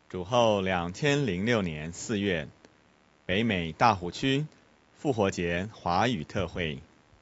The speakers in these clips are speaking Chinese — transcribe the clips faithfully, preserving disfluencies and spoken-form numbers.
主后两千零六年四月，北美大湖区复活节华语特会。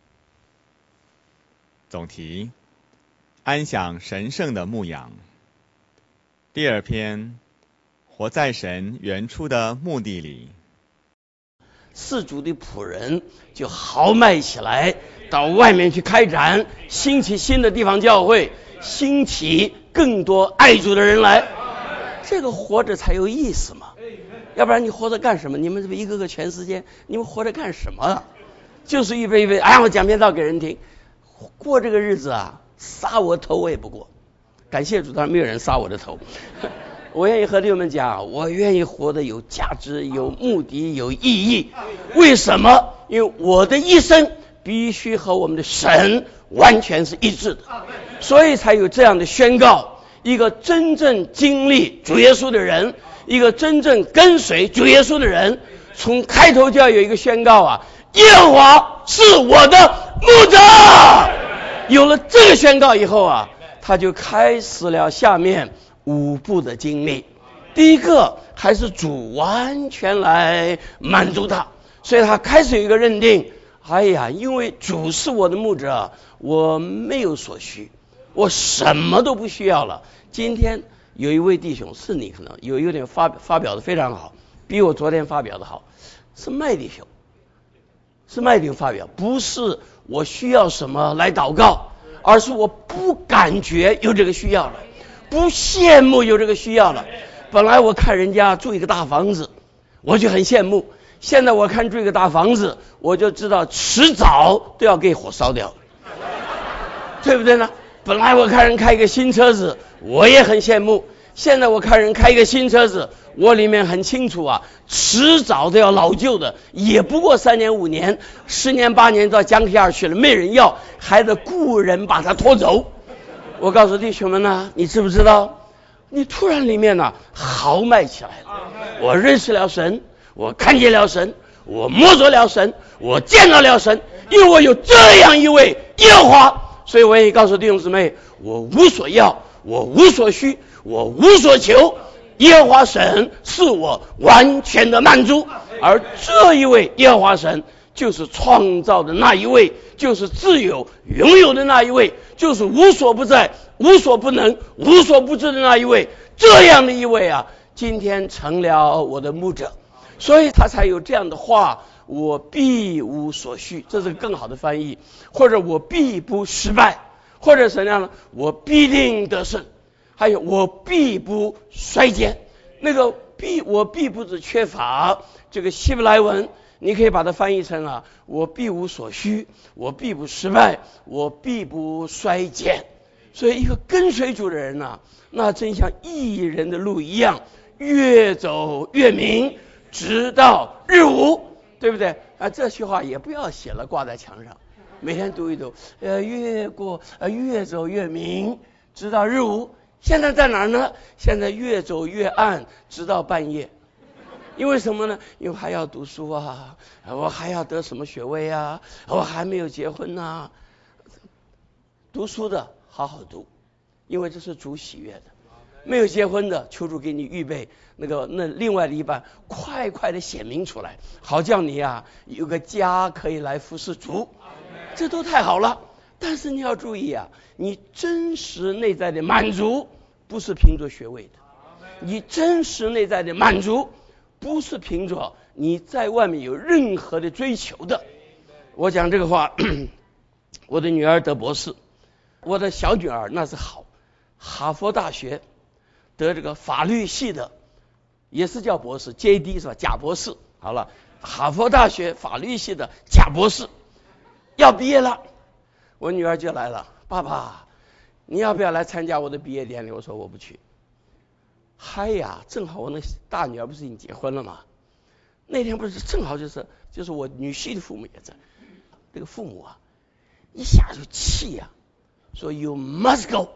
总题：安享神圣的牧养。第二篇：活在神原初的目的里。 四主的仆人就豪迈起来，到外面去开展，兴起新的地方教会，兴起更多爱主的人来。这个活着才有意思嘛，要不然你活着干什么？你们这么一个个全世界，你们活着干什么？就是预备预备，哎，我讲篇道给人听，过这个日子啊，杀我头我也不过。感谢主，当然没有人杀我的头。我愿意和弟兄们讲，我愿意活得有价值、有目的、有意义。为什么？因为我的一生必须和我们的神完全是一致的，所以才有这样的宣告。一个真正经历主耶稣的人，一个真正跟随主耶稣的人，从开头就要有一个宣告啊，耶和华是我的牧者。有了这个宣告以后啊，他就开始了下面五步的经历。第一个还是主完全来满足他，所以他开始有一个认定，哎呀，因为主是我的牧者，我没有所需，我什么都不需要了。今天有一位弟兄，是你可能有有点发发表的非常好，比我昨天发表的好，是麦弟兄，是麦弟兄发表，不是我需要什么来祷告，而是我不感觉有这个需要了，不羡慕有这个需要了。本来我看人家住一个大房子，我就很羡慕，现在我看住一个大房子，我就知道迟早都要给火烧掉，对不对呢？本来我看人开一个新车子，我也很羡慕，现在我看人开一个新车子，我里面很清楚啊，迟早都要老旧的，也不过三年五年十年八年到江下去了，没人要，还得雇人把它拖走。我告诉弟兄们呢，你知不知道，你突然里面呢豪迈起来了，我认识了神，我看见了神，我摸着了神，我见到了神，因为我有这样一位耶和华，所以我也告诉弟兄姊妹，我无所要，我无所需，我无所求，耶和华神是我完全的满足。而这一位耶和华神就是创造的那一位，就是自有拥有的那一位，就是无所不在、无所不能、无所不知的那一位。这样的一位啊，今天成了我的牧者，所以他才有这样的话，我必无所需，这是个更好的翻译，或者我必不失败，或者什么样呢？我必定得胜，还有我必不衰减。那个必，我必不是缺乏，这个希伯来文你可以把它翻译成啊，我必无所需，我必不失败，我必不衰减。所以一个跟随主的人呢、啊，那真像义人的路一样，越走越明，直到日无，对不对啊？这句话也不要写了挂在墙上，每天读一读，呃，越过呃越走越明，直到日无。现在在哪儿呢？现在越走越暗，直到半夜。因为什么呢？因为还要读书啊，我还要得什么学位啊，我还没有结婚啊。读书的好好读，因为这是主喜悦的。没有结婚的，求主给你预备那个那另外的一半，快快的显明出来，好叫你啊有个家可以来服侍主，这都太好了。但是你要注意啊，你真实内在的满足不是凭着学位的，你真实内在的满足不是凭着你在外面有任何的追求的。我讲这个话，我的女儿得博士，我的小女儿那是好，哈佛大学得这个法律系的，也是叫博士 J D 是吧？假博士。好了，哈佛大学法律系的假博士要毕业了，我女儿就来了，爸爸你要不要来参加我的毕业典礼？我说我不去。嗨呀，正好我那大女儿不是已经结婚了吗？那天不是正好就是就是我女婿的父母也在，这个父母啊一下就气呀、啊，说 You must go。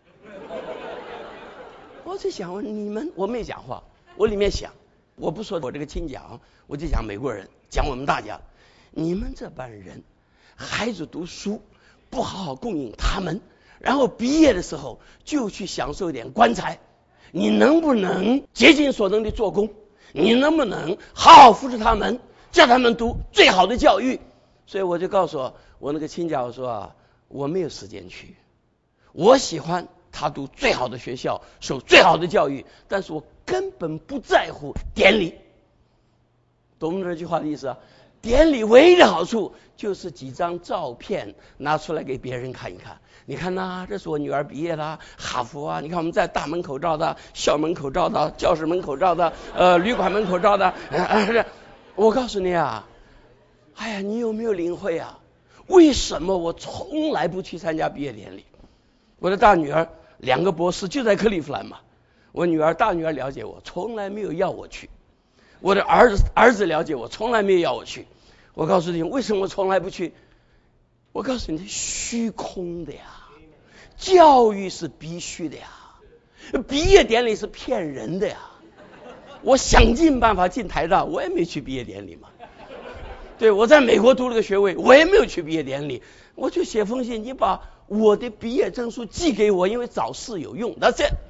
我在想，你们我没讲话，我里面想，我不说我这个亲讲，我就讲美国人，讲我们大家，你们这班人，孩子读书不好好供应他们，然后毕业的时候就去享受一点棺材， 你能不能竭尽所能的做工？你能不能好好扶持他们，叫他们读最好的教育？所以我就告诉我我那个亲家，我说啊，我没有时间去，我喜欢他读最好的学校，受最好的教育，但是我根本不在乎典礼。懂不懂这句话的意思啊？典礼唯一的好处就是几张照片拿出来给别人看一看。你看呐、啊，这是我女儿毕业了，哈佛啊！你看我们在大门口照的，校门口照的，教室门口照的，呃，旅馆门口照的。呃呃、我告诉你啊，哎呀，你有没有领会啊？为什么我从来不去参加毕业典礼？我的大女儿两个博士就在克利夫兰嘛，我女儿大女儿了解我，从来没有要我去。我的儿子儿子了解我，从来没有要我去。我告诉你，为什么我从来不去？我告诉你，虚空的呀，教育是必须的呀，毕业典礼是骗人的呀。我想尽办法进台大，我也没去毕业典礼嘛。对，我在美国读了个学位，我也没有去毕业典礼，我就写封信，你把我的毕业证书寄给我，因为找事有用。That's it。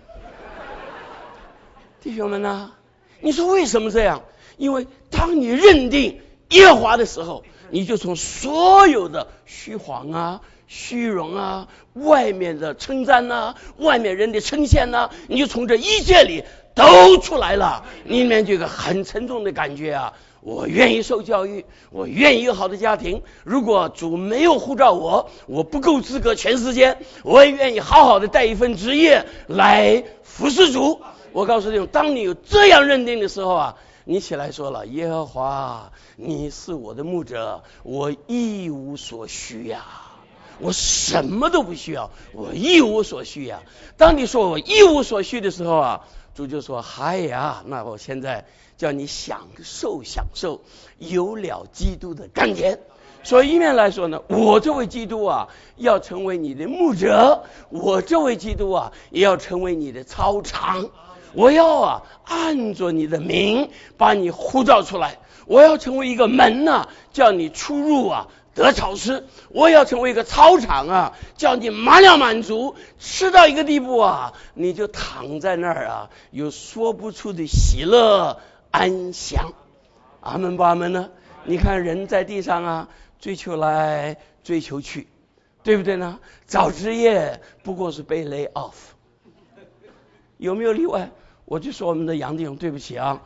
弟兄们呢？你说为什么这样？因为当你认定耶和华的时候，你就从所有的虚晃啊、虚荣啊、外面的称赞啊、外面人的称羡啊，你就从这一切里都出来了。你里面就有个很沉重的感觉啊，我愿意受教育，我愿意有好的家庭。如果主没有呼召我，我不够资格全世界，我也愿意好好的带一份职业来服侍主。我告诉你，当你有这样认定的时候啊，你起来说了，耶和华，你是我的牧者，我一无所需呀，我什么都不需要，我一无所需呀。当你说我一无所需的时候啊，主就说，嗨呀，那我现在叫你享受享受有了基督的甘甜。所以一面来说呢，我这位基督啊要成为你的牧者，我这位基督啊也要成为你的操场。我要啊按着你的名把你呼召出来，我要成为一个门啊，叫你出入啊得草吃。我要成为一个操场啊，叫你满了满足，吃到一个地步啊，你就躺在那儿啊，有说不出的喜乐安详。阿门不阿门呢？你看人在地上啊，追求来追求去，对不对呢？找职业不过是被 lay off， 有没有例外？我就说我们的杨弟兄，对不起啊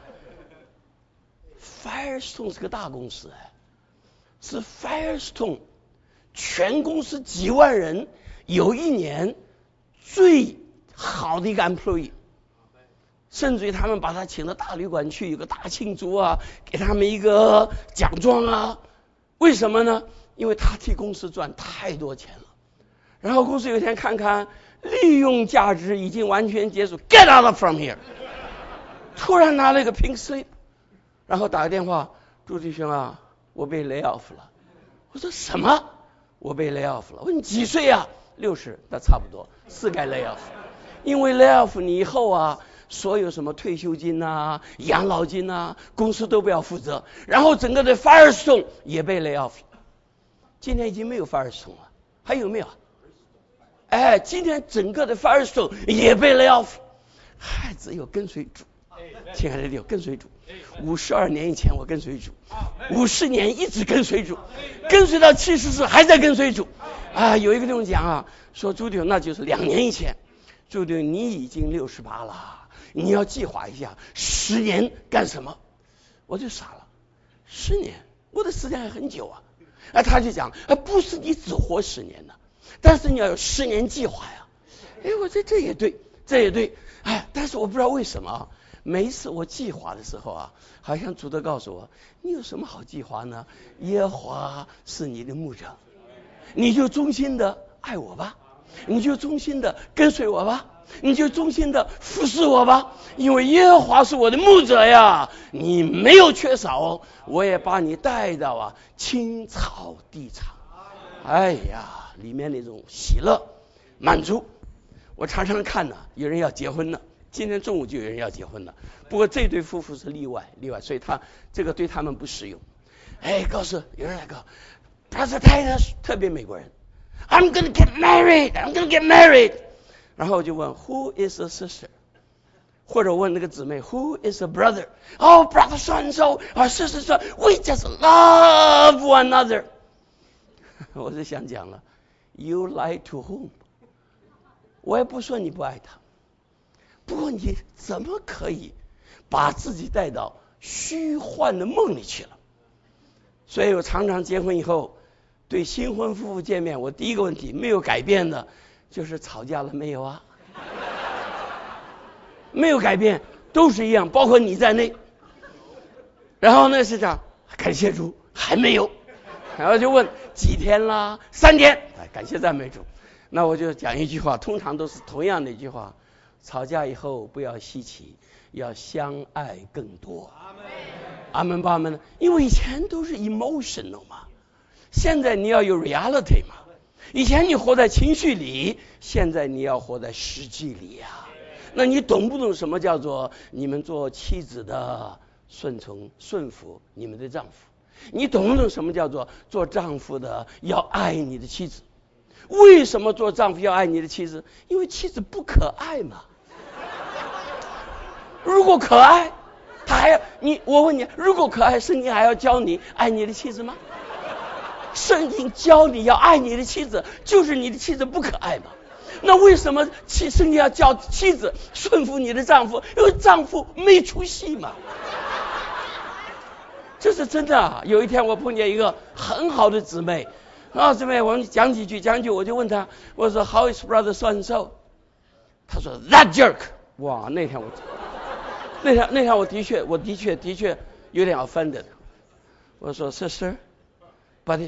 ，Firestone 是个大公司哎，是 Firestone 全公司几万人，有一年最好的一个 employee， 甚至于他们把他请到大旅馆去，有个大庆祝啊，给他们一个奖状啊。为什么呢？因为他替公司赚太多钱了。然后公司有一天看看利用价值已经完全结束 ，Get out from here！ 突然拿了一个 pink slip， 然后打个电话，朱弟兄啊，我被 lay off 了。我说什么？我被 lay off 了。我说你几岁啊？六十，那差不多是该 lay off。因为 lay off 你以后啊，所有什么退休金啊、养老金啊，公司都不要负责。然后整个的 Firestone 也被 lay off。今天已经没有 Firestone 了，还有没有？哎，今天整个的 Firestone 也被 lay off， 还只有跟随主。亲爱的弟兄，跟随主。五十二年以前我跟随主，五十年一直跟随主，跟随到七十岁还在跟随主。啊，有一个弟兄讲啊，说朱弟兄那就是两年以前，朱弟兄你已经六十八了，你要计划一下十年干什么？我就傻了，十年，我的时间还很久啊。啊，他就讲，啊，不是你只活十年的，但是你要有十年计划呀。哎，我这这也对，这也对。哎，但是我不知道为什么，每一次我计划的时候啊，好像主都告诉我，你有什么好计划呢？耶和华是你的牧者，你就忠心的爱我吧，你就忠心的跟随我吧，你就忠心的服侍我吧，因为耶和华是我的牧者呀，你没有缺少，我也把你带到啊青草地场。哎呀，里面那种喜乐满足。我常常看呢、啊，有人要结婚了，今天中午就有人要结婚了，不过这对夫妇是例外，例外，所以他这个对他们不适用。哎，告诉有人来告，他是太太，特别美国人 ，I'm gonna get married, I'm gonna get married。然后我就问 Who is the sister？ 或者问那个姊妹 Who is a brother? Oh, brother so and so, or sister so. We just love one another. 我是想讲了 You lie to whom? 我也不说你不爱他，不过你怎么可以把自己带到虚幻的梦里去了？所以我常常结婚以后对新婚夫妇见面，我第一个问题没有改变的就是吵架了没有啊？没有改变，都是一样，包括你在内。然后呢是这样，感谢主还没有，然后就问几天啦？三天，哎，感谢赞美主。那我就讲一句话，通常都是同样的一句话：吵架以后不要稀奇，要相爱更多。阿门吧阿门。因为以前都是 emotional 嘛，现在你要有 reality 嘛。以前你活在情绪里，现在你要活在实际里呀、啊。那你懂不懂什么叫做你们做妻子的顺从顺服你们的丈夫？你懂不懂什么叫做做丈夫的要爱你的妻子？为什么做丈夫要爱你的妻子？因为妻子不可爱嘛。如果可爱，他还要你，我问你，如果可爱，圣经还要教你爱你的妻子吗？圣经教你要爱你的妻子，就是你的妻子不可爱嘛。那为什么妻圣经要叫妻子顺服你的丈夫？因为丈夫没出息嘛。这是真的啊！有一天我碰见一个很好的姊妹，啊，姊妹，我们讲几句，讲几句，我就问她，我说 How is brother so and so？ 她说 That jerk！ 哇，那天我，那天那天我的确，我的确的确有点 offended。我说 Sister，but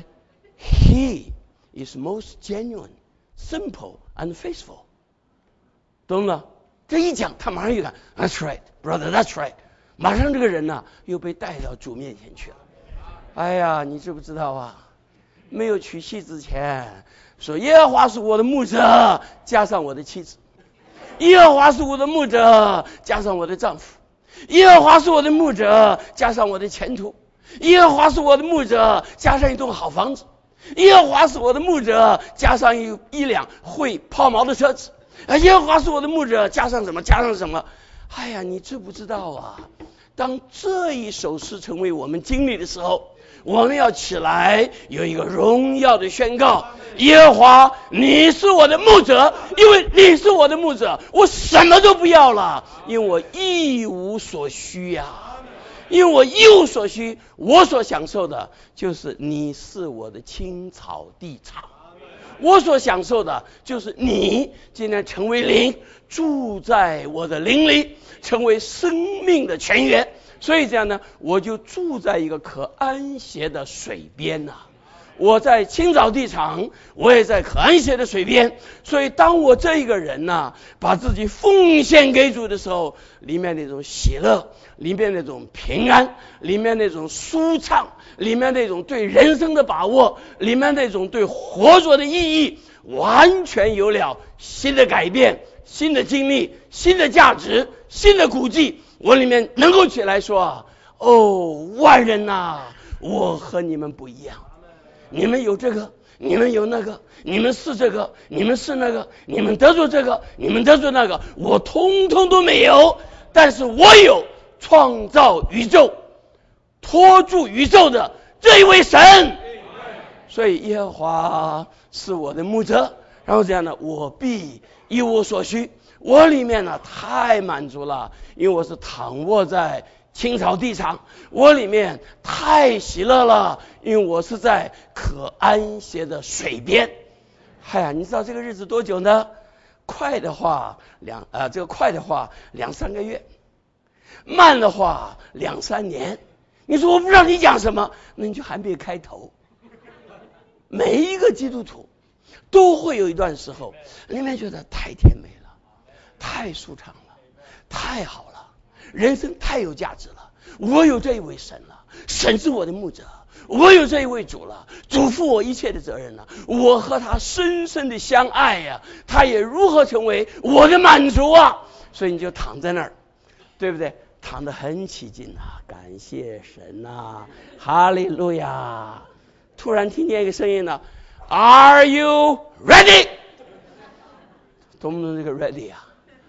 he is most genuine。Simple and faithful， 懂了？这一讲，他马上又看 ，That's right, brother, that's right。马上这个人呢、啊，又被带到主面前去了。哎呀，你知不知道啊？没有娶妻之前，说耶和华是我的牧者，加上我的妻子；耶和华是我的牧者，加上我的丈夫；耶和华是我的牧者，加上我的前途；耶和华是我的牧者，加上一栋好房子。耶和华是我的牧者，加上一一辆会抛锚的车子。耶和华是我的牧者，加上什么？加上什么？哎呀，你知不知道啊？当这一首诗成为我们经历的时候，我们要起来有一个荣耀的宣告：耶和华，你是我的牧者，因为你是我的牧者，我什么都不要了，因为我一无所需呀、啊。因为我一无所需，我所享受的就是你是我的青草地场，我所享受的就是你今天成为灵，住在我的灵里，成为生命的泉源。所以这样呢，我就住在一个可安歇的水边呐、啊。我在青草地场，我也在可安歇的水边。所以当我这一个人呢、啊，把自己奉献给主的时候，里面那种喜乐，里面那种平安，里面那种舒畅，里面那种对人生的把握，里面那种对活着的意义，完全有了新的改变，新的经历，新的价值，新的估计。我里面能够起来说：哦，万人呐、啊，我和你们不一样。你们有这个，你们有那个，你们是这个，你们是那个，你们得罪这个，你们得罪那个，我通通都没有，但是我有创造宇宙、托住宇宙的这一位神。所以耶和华是我的牧者，然后这样呢，我必一无所需。我里面呢太满足了，因为我是躺卧在青草地上，我里面太喜乐了，因为我是在可安歇的水边。哎呀，你知道这个日子多久呢？快的话两呃，这个快的话两三个月，慢的话两三年。你说我不知道你讲什么，那你就还没开头。每一个基督徒都会有一段时候，里面觉得太甜美了，太舒畅了，太好了。人生太有价值了，我有这一位神了，神是我的牧者，我有这一位主了，主负我一切的责任了，我和他深深的相爱呀、啊，他也如何成为我的满足啊？所以你就躺在那儿，对不对？躺得很起劲啊，感谢神啊，哈利路亚！突然听见一个声音呢 ，Are you ready？ 懂不懂这个 ready 啊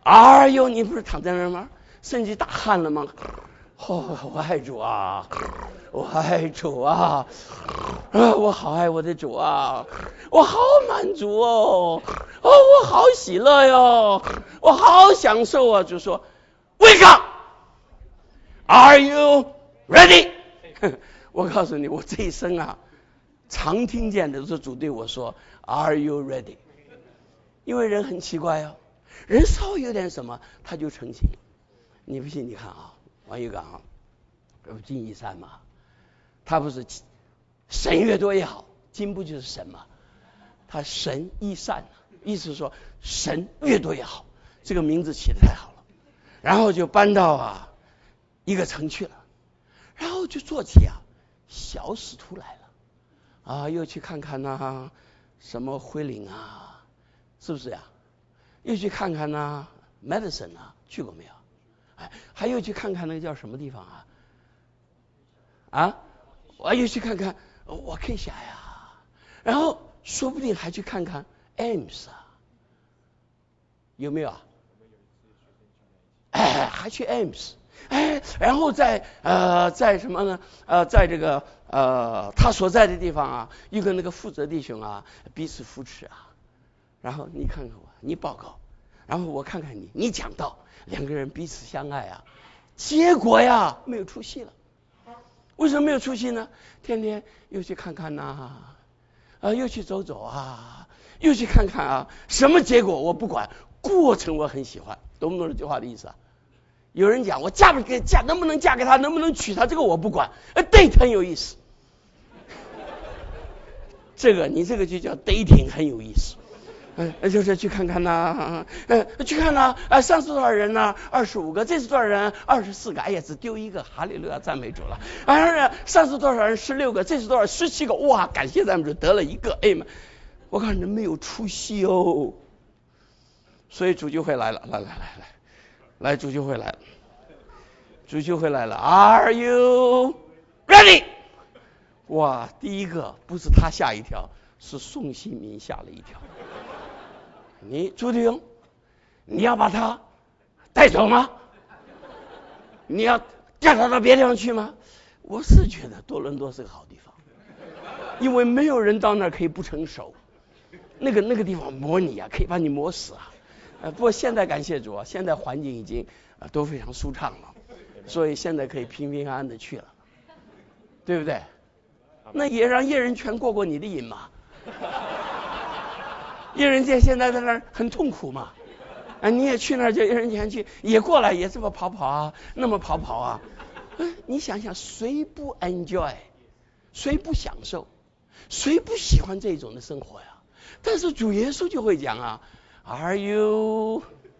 Are you？ 你不是躺在那儿吗？甚至打鼾了吗？哦，我爱主啊，我爱主啊，啊，我好爱我的主啊，我好满足哦，哦，我好喜乐哟，我好享受啊！就说 Wake up， Are you ready？ 我告诉你，我这一生啊，常听见的是主对我说 Are you ready？ 因为人很奇怪啊，人稍微有点什么他就成型。你不信你看啊，王玉刚啊，这不金一山嘛，他不是神越多越好，金不就是神嘛？他神一善，意思是说神越多越好，这个名字起得太好了。然后就搬到啊一个城去了，然后就做起啊小使徒来了啊，又去看看呐、啊、什么辉岭啊，是不是呀？又去看看呐、啊、Medicine 啊，去过没有？哎，还又去看看那个叫什么地方啊？啊，我又去看看我可以想呀，然后说不定还去看看 Ames 啊，有没有啊？哎，还去 Ames， 哎，然后在呃在什么呢？呃，在这个呃他所在的地方啊，又跟那个负责弟兄啊彼此扶持啊，然后你看看我，你报告，然后我看看你，你讲道，两个人彼此相爱啊，结果呀没有出息了。为什么没有出息呢？天天又去看看呐、啊，啊，又去走走啊，又去看看啊，什么结果我不管，过程我很喜欢，懂不懂这句话的意思啊？有人讲我嫁不给嫁，能不能嫁给他，能不能娶他，这个我不管，呃 ，date 很有意思，这个你这个就叫 dating 很有意思。嗯，就是去看看呐，嗯，去看呐，啊，上次多少人呢？二十五个，这次多少人？二十四个，哎呀，只丢一个，哈利路亚，赞美主了。啊，上次多少人？十六个，这次多少？十七个，哇，感谢赞美主，得了一个，哎妈，我告诉你，没有出息哦。所以主就会来了，来来来来，来主就会来了，主就会来了。Are you ready？ 哇，第一个不是他吓一跳，是宋希明吓了一跳。你朱弟兄，你要把他带走吗？你要调他到别地方去吗？我是觉得多伦多是个好地方，因为没有人到那儿可以不成熟。那个那个地方磨你啊，可以把你磨死啊。呃，不过现在感谢主啊，现在环境已经啊都非常舒畅了，所以现在可以平平安安的去了，对不对？那也让叶仁全过过你的瘾嘛。叶仁健现在在那儿很痛苦嘛，啊，你也去那儿叫叶仁健去，也过来也这么跑跑啊，那么跑跑啊，你想想谁不 enjoy， 谁不享受，谁不喜欢这种的生活呀？但是主耶稣就会讲啊 ，Are you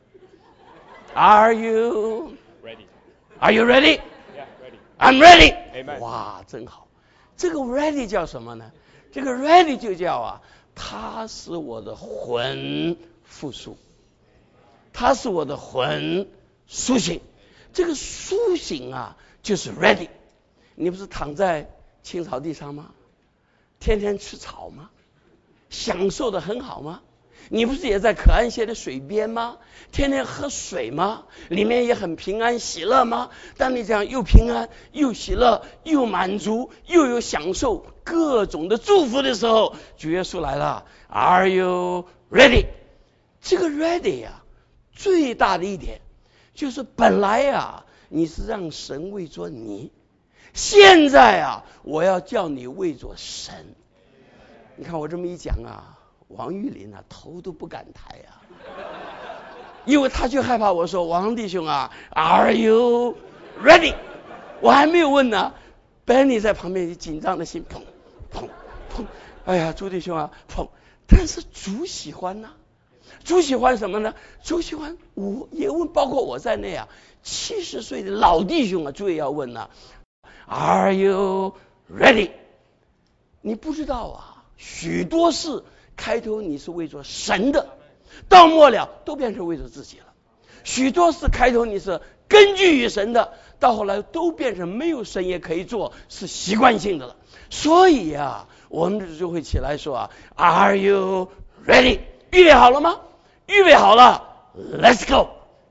Are you ready? Are you ready? Yeah, ready. I'm ready. Amen. 哇，真好。这个 ready 叫什么呢？这个 ready 就叫啊，他是我的魂复苏，他是我的魂苏醒。这个苏醒啊，就是 ready。你不是躺在青草地上吗？天天吃草吗？享受的很好吗？你不是也在可安歇的水边吗？天天喝水吗？里面也很平安喜乐吗？当你这样又平安又喜乐又满足又有享受各种的祝福的时候，主耶稣来了。 Are you ready？ 这个 ready 呀、啊，最大的一点就是本来呀、啊、你是让神为着你，现在啊我要叫你为着神。你看我这么一讲啊，王玉林啊头都不敢抬啊，因为他就害怕我说王弟兄啊 Are you ready？ 我还没有问呢， Benny 在旁边紧张的心砰砰砰，哎呀朱弟兄啊砰，但是主喜欢呢、啊，主喜欢什么呢？主喜欢我也问，包括我在内啊，七十岁的老弟兄啊，主也要问呢、啊、Are you ready？ 你不知道啊，许多事开头你是为着神的，到末了都变成为着自己了。许多事开头你是根据于神的，到后来都变成没有神也可以做，是习惯性的了。所以啊，我们就会起来说啊 Are you ready？ 预备好了吗？预备好了 Let's go。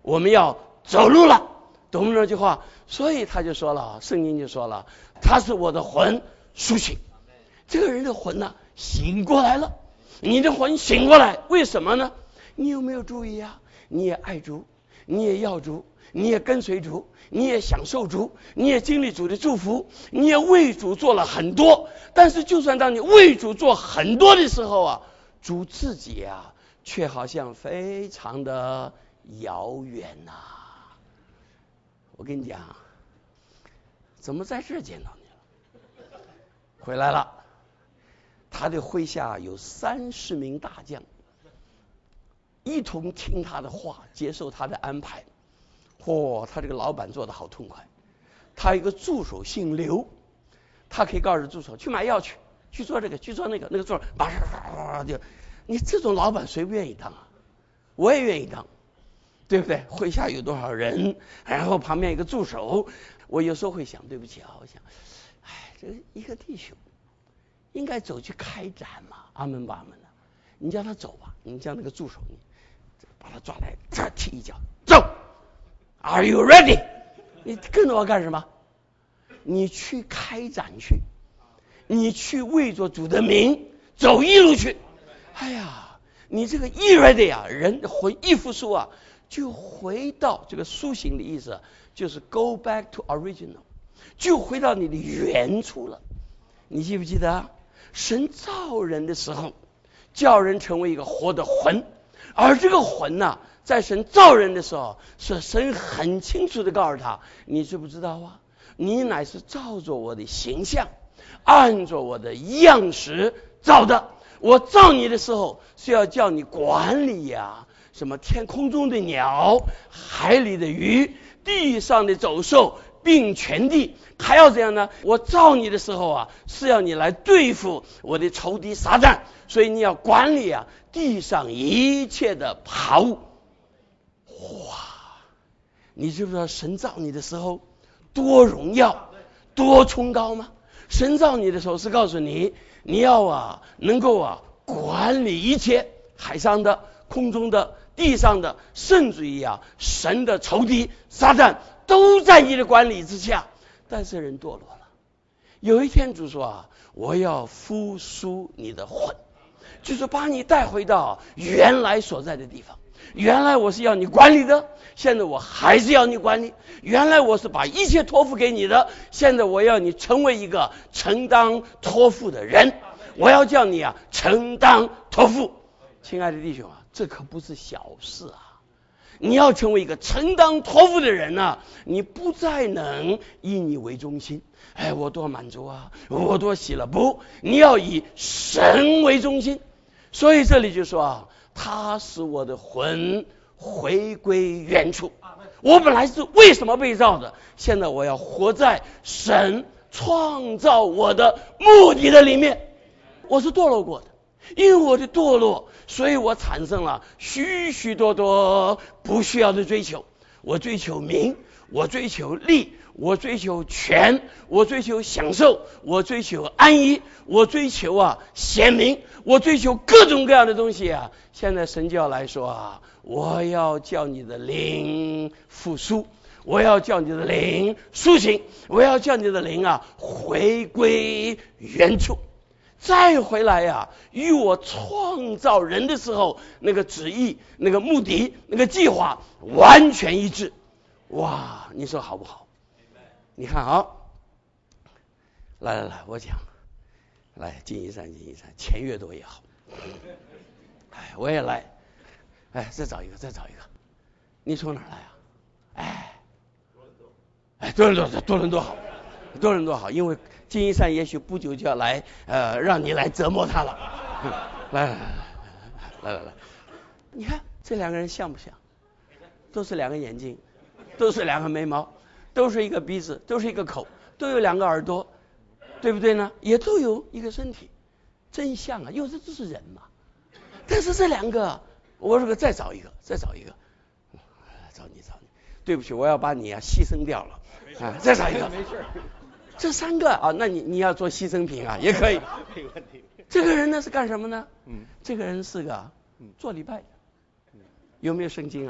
我们要走路了，懂不懂这句话？所以他就说了，圣经就说了，他是我的魂苏醒。这个人的魂呢、啊、醒过来了。你的魂醒过来，为什么呢？你有没有注意啊？你也爱主，你也要主，你也跟随主，你也享受主，你也经历主的祝福，你也为主做了很多。但是就算当你为主做很多的时候啊，主自己啊却好像非常的遥远呐、啊。我跟你讲，怎么在这见到你了？回来了。他的麾下有三十名大将，一同听他的话，接受他的安排。嚯、哦，他这个老板做得好痛快。他有一个助手姓刘，他可以告诉助手去买药去，去做这个，去做那个，那个做叭叭叭就，你这种老板谁不愿意当啊？我也愿意当，对不对？麾下有多少人，然后旁边一个助手，我有时候会想，对不起啊，我想，哎，这一个弟兄。应该走去开展嘛，阿门吧阿门的。你叫他走吧，你叫那个助手，你把他抓来，这踢一脚，走。Are you ready？ 你跟着我干什么？你去开展去，你去为着主的名走一路去。哎呀，你这个一 ready 啊，人魂一复苏啊，就回到这个苏醒的意思，就是 go back to original， 就回到你的原处了。你记不记得？神造人的时候，叫人成为一个活的魂，而这个魂呢、啊，在神造人的时候，是神很清楚的告诉他，你知不知道啊？你乃是照着我的形象，按着我的样式造的。我造你的时候是要叫你管理呀、啊，什么天空中的鸟，海里的鱼，地上的走兽，并全地。还要这样呢？我造你的时候啊，是要你来对付我的仇敌撒旦，所以你要管理啊地上一切的爬物。哇！你知不知道神造你的时候多荣耀、多崇高吗？神造你的时候是告诉你，你要啊能够啊管理一切海上的、空中的、地上的，甚至于啊神的仇敌撒旦都在你的管理之下。但是人堕落了，有一天主说啊，我要复苏你的魂，就是把你带回到原来所在的地方。原来我是要你管理的，现在我还是要你管理。原来我是把一切托付给你的，现在我要你成为一个承担托付的人。我要叫你啊承担托付。亲爱的弟兄啊，这可不是小事啊。你要成为一个承担托付的人呢、啊，你不再能以你为中心。哎，我多满足啊，我多喜乐，不，你要以神为中心。所以这里就说啊，他使我的魂回归原处。我本来是为什么被造的？现在我要活在神创造我的目的的里面。我是堕落过的，因为我的堕落，所以我产生了许许多多不需要的追求。我追求名，我追求利，我追求权，我追求享受，我追求安逸，我追求啊显明，我追求各种各样的东西啊。现在神就要来说啊，我要叫你的灵复苏，我要叫你的灵苏醒，我要叫你的灵啊回归原处。再回来呀、啊，与我创造人的时候那个旨意、那个目的、那个计划完全一致。哇，你说好不好？你看啊，来来来，我讲，来金一山，金一山，钱越多越好。哎，我也来，哎，再找一个，再找一个。你从哪儿来啊？哎，哎，多伦多，多伦多好，多伦多好，因为金一山也许不久就要来，呃，让你来折磨他了。来来来来来来，你看这两个人像不像？都是两个眼睛，都是两个眉毛，都是一个鼻子，都是一个口，都有两个耳朵，对不对呢？也都有一个身体，真像啊！因为这就是人嘛。但是这两个，我说个再找一个，再找一个，找你找你，对不起，我要把你啊牺牲掉了啊！再找一个，没事。这三个啊，那你你要做牺牲品啊，也可以。没问题。这个人呢是干什么呢？嗯，这个人是个做礼拜的。有没有圣经啊？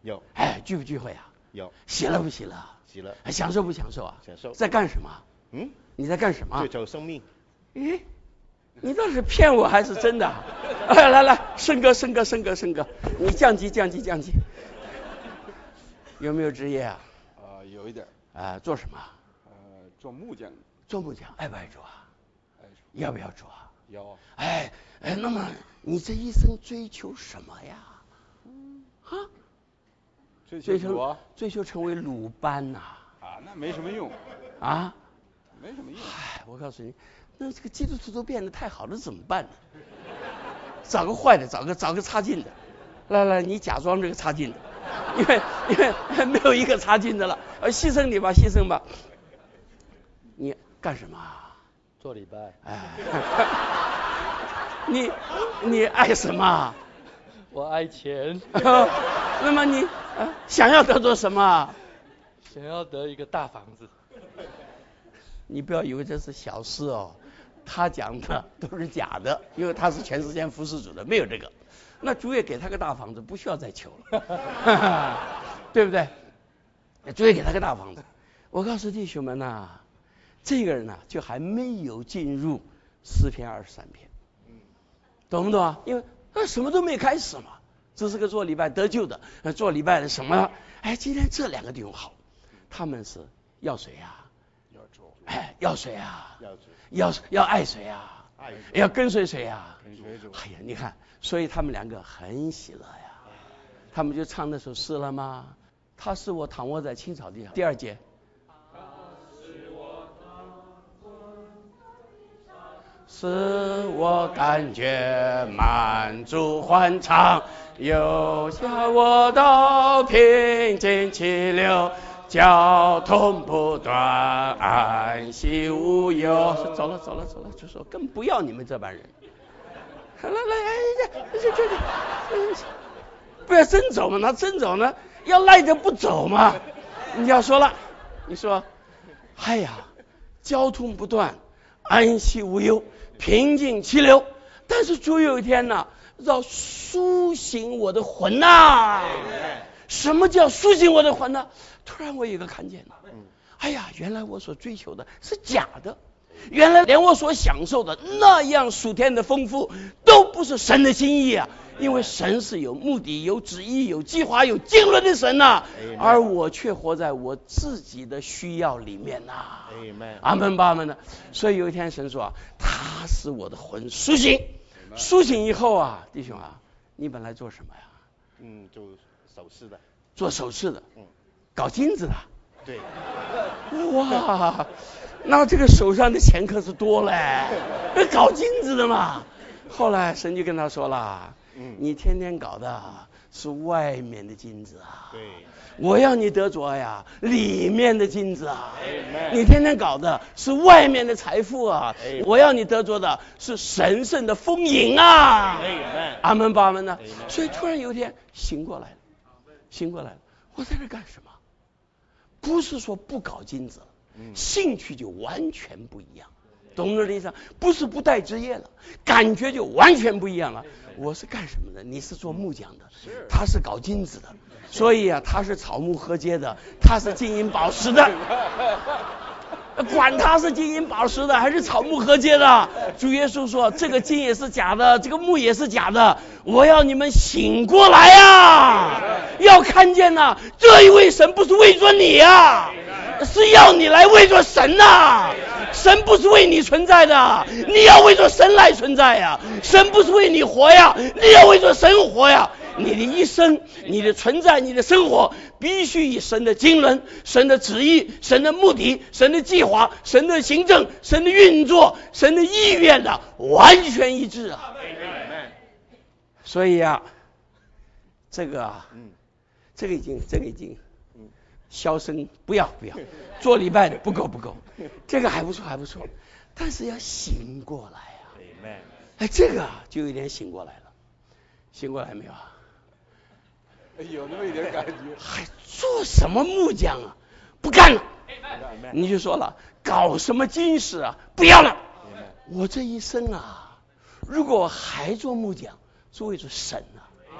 有。 哎，聚不聚会啊？ 有。 喜乐不喜乐？ 喜乐。 还享受不享受啊？ 享受。 在干什么？ 嗯？ 你在干什么？ 追求生命。 咦，你倒是骗我还是真的？来来来，申哥申哥申哥申哥，你降级降级降级。有没有职业啊？ 啊、呃，有一点。 啊、呃，做什么？ 呃，做木匠。 做木匠，爱不爱做啊？ 爱做。 要不要做啊？ 要。 哎哎，那么你这一生追求什么呀？嗯，哈？ 追求什么？ 追求成为鲁班呐、 啊。啊，那没什么用。 啊？ 没什么用。 哎，我告诉你，那这个基督徒都变得太好了，怎么办呢？找个坏的，找个找个差劲的。来来，你假装这个差劲的，因为因为没有一个差劲的了，呃，牺牲你吧，牺牲吧。你干什么？ 做礼拜。 哎，你你爱什么？ 我爱钱。 那么你、啊、想要得到什么？ 想要得一个大房子。 你不要以为这是小事哦，他讲的都是假的，因为他是全时间服侍主的，没有这个。那主也给他个大房子，不需要再求了，对不对？主也给他个大房子。我告诉弟兄们呐、啊，这个人呢、啊、就还没有进入诗篇二十三篇，懂不懂啊？因为他什么都没开始嘛，只是个做礼拜得救的，做礼拜的什么？哎，今天这两个弟兄好，他们是要谁啊？ 要做。 哎，要谁啊？ 要要要爱谁啊？ 爱要跟随谁啊？ 跟随主。 哎呀，你看，所以他们两个很喜乐呀。他们就唱那首诗了吗？他是我躺卧在青草地上。第二节。使我感觉满足欢畅，又叫我到平静气流，交通不断，安息无忧。走了走了走了，就说更不要你们这班人。来来来，这这这，不要真走嘛？那真走呢？要赖着不走嘛？你要说了，你说，哎呀，交通不断，安息无忧，平静气流。但是主有一天呢，要苏醒我的魂呐、啊！什么叫苏醒我的魂呢？突然我有一个看见了，哎呀，原来我所追求的是假的，原来连我所享受的那样属天的丰富都不是神的心意啊！因为神是有目的、有旨意、有计划、有经纶的神呐、啊，而我却活在我自己的需要里面呐、啊。阿门吧，阿门的。所以有一天神说啊，他使我的魂苏醒，苏醒以后啊，弟兄啊，你本来做什么呀？ 嗯，做首饰的。 做首饰的。嗯。搞金子的。 对。 哇，那这个手上的钱可是多嘞，搞金子的嘛。后来神就跟他说了，嗯，你天天搞的是外面的金子啊， 对， 我要你得着呀里面的金子啊，你天天搞的是外面的财富啊，我要你得着的是神圣的丰盈啊，阿门吧，阿门呢。所以突然有一天醒过来了，醒过来了，我在这干什么？不是说不搞金子了，兴趣就完全不一样。懂了这意思？不是不带职业了，感觉就完全不一样了。我是干什么的？你是做木匠的，他是搞金子的，所以啊，他是草木合接的，他是金银宝石的。管他是金银宝石的还是草木合接的，主耶稣说这个金也是假的，这个木也是假的，我要你们醒过来啊，要看见呐、啊，这一位神不是为着你啊，是要你来为着神呐、啊。神不是为你存在的，你要为着神来存在呀。神不是为你活呀，你要为着神活呀。你的一生，你的存在，你的生活必须以神的经纶、神的旨意、神的目的、神的计划、神的行政、神的运作、神的意愿的完全一致啊。所以啊，这个啊，这个已经这个已经销声，不要不要，做礼拜的不够不够，这个还不错还不错，但是要醒过来啊！哎，这个啊就有点醒过来了，醒过来没有啊？ 有那么一点感觉。 还做什么木匠啊？不干了！你就说了，搞什么金饰啊？不要了！我这一生啊，如果还做木匠，是为着神啊。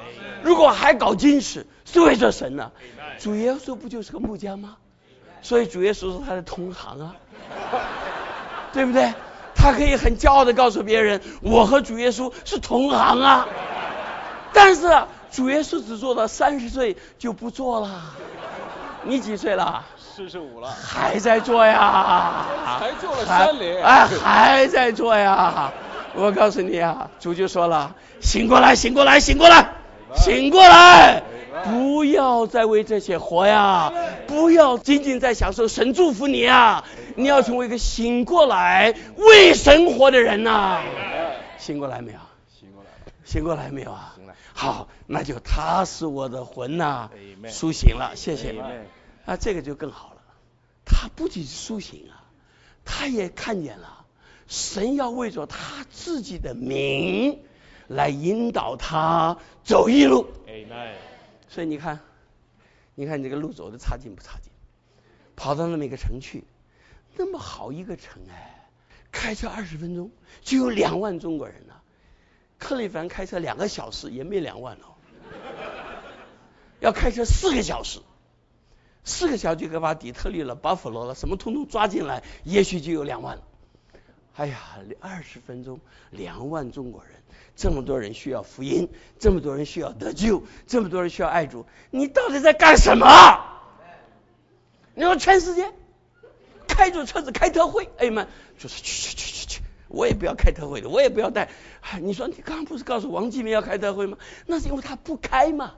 如果还搞金饰，是为着神呢、啊？主耶稣不就是个木匠吗？所以主耶稣是他的同行啊，对不对？他可以很骄傲的告诉别人，我和主耶稣是同行啊。但是主耶稣只做到三十岁就不做了。你几岁了？ 四十五了， 还在做呀， 才做了三年， 哎，还在做呀。我告诉你啊，主就说了，醒过来，醒过来，醒过来，醒过来，不要再为这些活呀，不要仅仅在享受神祝福你啊，你要成为一个醒过来为神活的人呐、啊。醒过来没有？ 醒过来， 醒过来没有啊？ 醒了。 好，那就他是我的魂呐、啊，苏醒了，谢谢。啊，这个就更好了。他不仅苏醒啊，他也看见了神要为着他自己的名来引导他走义路。所以你看，你看你这个路走的差劲不差劲？跑到那么一个城去，那么好一个城哎，开车二十分钟就有两万中国人了。克利凡开车两个小时也没两万哦，要开车四个小时。四个小时就可以把底特律了、巴弗罗了，什么通通抓进来，也许就有两万。哎呀，二十分钟，两万中国人，这么多人需要福音，这么多人需要得救，这么多人需要爱主，你到底在干什么？你说全世界开着车子开特会，哎们就是去去去去去，我也不要开特会的，我也不要带。你说你刚刚不是告诉王继明要开特会吗？那是因为他不开嘛。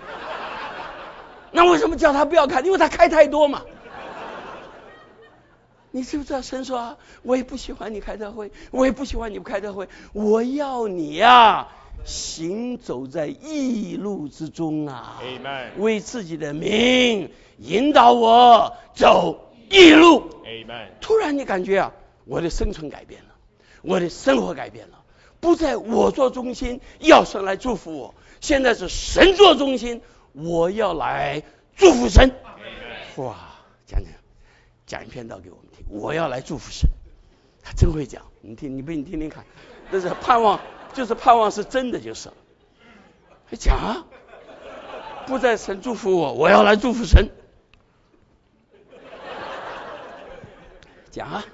那为什么叫他不要开？因为他开太多嘛。你知不知道神说啊，我也不喜欢你开特会，我也不喜欢你不开特会，我要你呀、啊、行走在义路之中啊，为自己的名引导我走义路。突然你感觉啊，我的生存改变了，我的生活改变了，不在我做中心，要神来祝福我，现在是神做中心，我要来祝福神。哇，讲讲讲一篇道给我们听，我要来祝福神，他真会讲，你听，你不你听听看，这是盼望，就是盼望是真的就是了。讲啊，不在神祝福我，我要来祝福神。讲啊，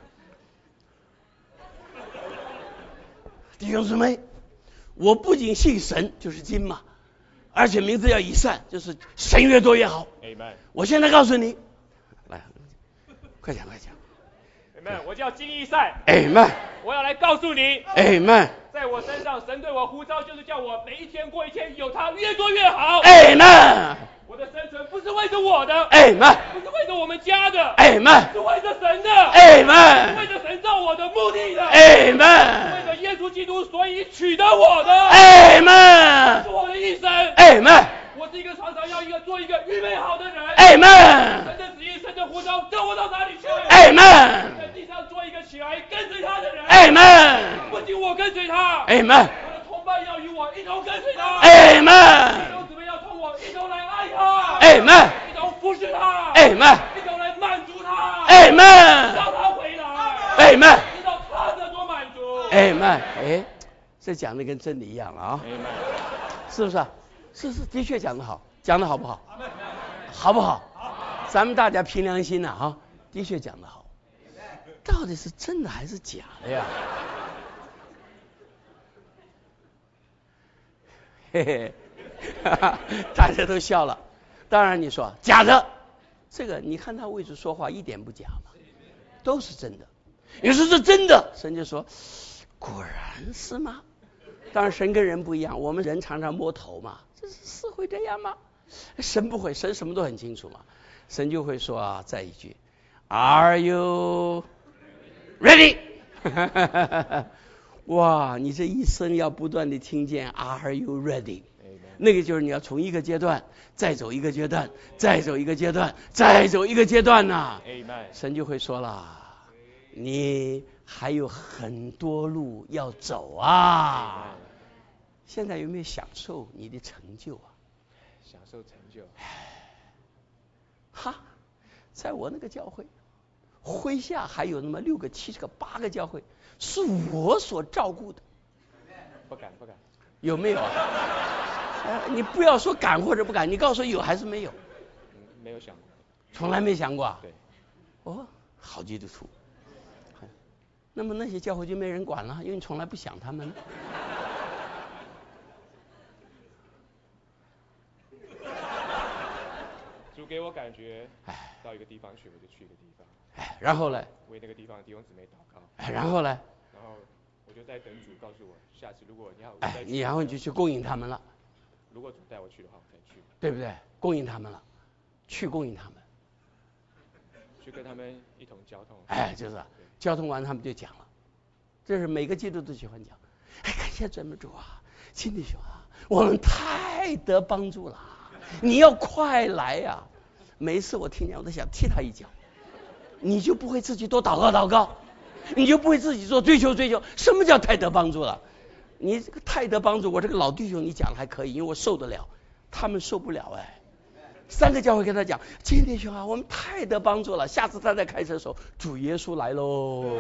弟兄姊妹，我不仅信神，就是金嘛。而且名字要以善，就是神越多越好。我现在告诉你，来，快讲快讲。 我叫金一善。 Amen。 我要来告诉你。 Amen。 在我身上，神对我呼召，就是叫我每一天过一天，有他越多越好。 Amen。 我的生存不是为着我的。 Amen。 不是为着我们家的。 Amen。 是为着神的。 Amen。 是为着神造我的目的的。 Amen。 为着耶稣基督，所以取得我的。 Amen。 是我的一生。 Amen。 我是一个常常要一个做一个预备好的人。 Amen。 神的旨意，神的呼召，叫我到哪里去 ？Amen。 在地上做一个起来跟随他的人。 Amen。 不仅我跟随他。 Amen。 我的同伴要与我一同跟随他。 Amen。 弟兄姊妹要同我一同来爱他。 Amen。 一同服侍他。 Amen。 一同来满足他。 Amen。 让他回来。 Amen。 直到他得多满足。 Amen。哎，这讲的跟真的一样了啊，是不是啊？是是，的确讲得好，讲得好不好？好不好？咱们大家凭良心呐啊，的确讲得好。到底是真的还是假的呀？嘿嘿，哈哈，大家都笑了。当然你说假的，这个你看他为主说话一点不假嘛，都是真的。你说是真的，神就说果然是吗？当然神跟人不一样，我们人常常摸头嘛，这是是会这样吗？神不会，神什么都很清楚嘛。神就会说啊，再一句 Are you ready？ 哇，你这一生要不断的听见 Are you ready？ 那个就是你要从一个阶段再走一个阶段，再走一个阶段，再走一个阶段呐、啊。神就会说了，你还有很多路要走啊。现在有没有享受你的成就啊？ 享受成就。 哈，在我那个教会，麾下还有那么六个、七个、八个教会，是我所照顾的。 不敢不敢。 有没有啊？ 呃，你不要说敢或者不敢，你告诉我有还是没有？ 嗯，没有想过。 从来没想过啊。 对。 哦，好基督徒。那么那些教会就没人管了，因为你从来不想他们。 主给我感觉，到一个地方去我就去一个地方。 哎，然后呢？ 为那个地方的弟兄姊妹祷告。 哎，然后呢？ 然后我就在等主告诉我，下次如果你要我哎，你然后你就去供应他们了。 如果主带我去的话，我再去。 对不对？供应他们了，去供应他们。 去跟他们一同交通。 哎，就是交通完他们就讲了，这是每个基督徒都喜欢讲。哎，感谢赞美主啊，亲弟兄啊，我们太得帮助了，你要快来呀、啊！每一次我听见，我都想踢他一脚。你就不会自己多祷告祷告，你就不会自己做追求追求。什么叫太得帮助了？你这个太得帮助，我这个老弟兄你讲的还可以，因为我受得了，他们受不了哎。三个教会跟他讲，亲弟兄啊，我们太得帮助了，下次他再开车的时候，主耶稣来喽。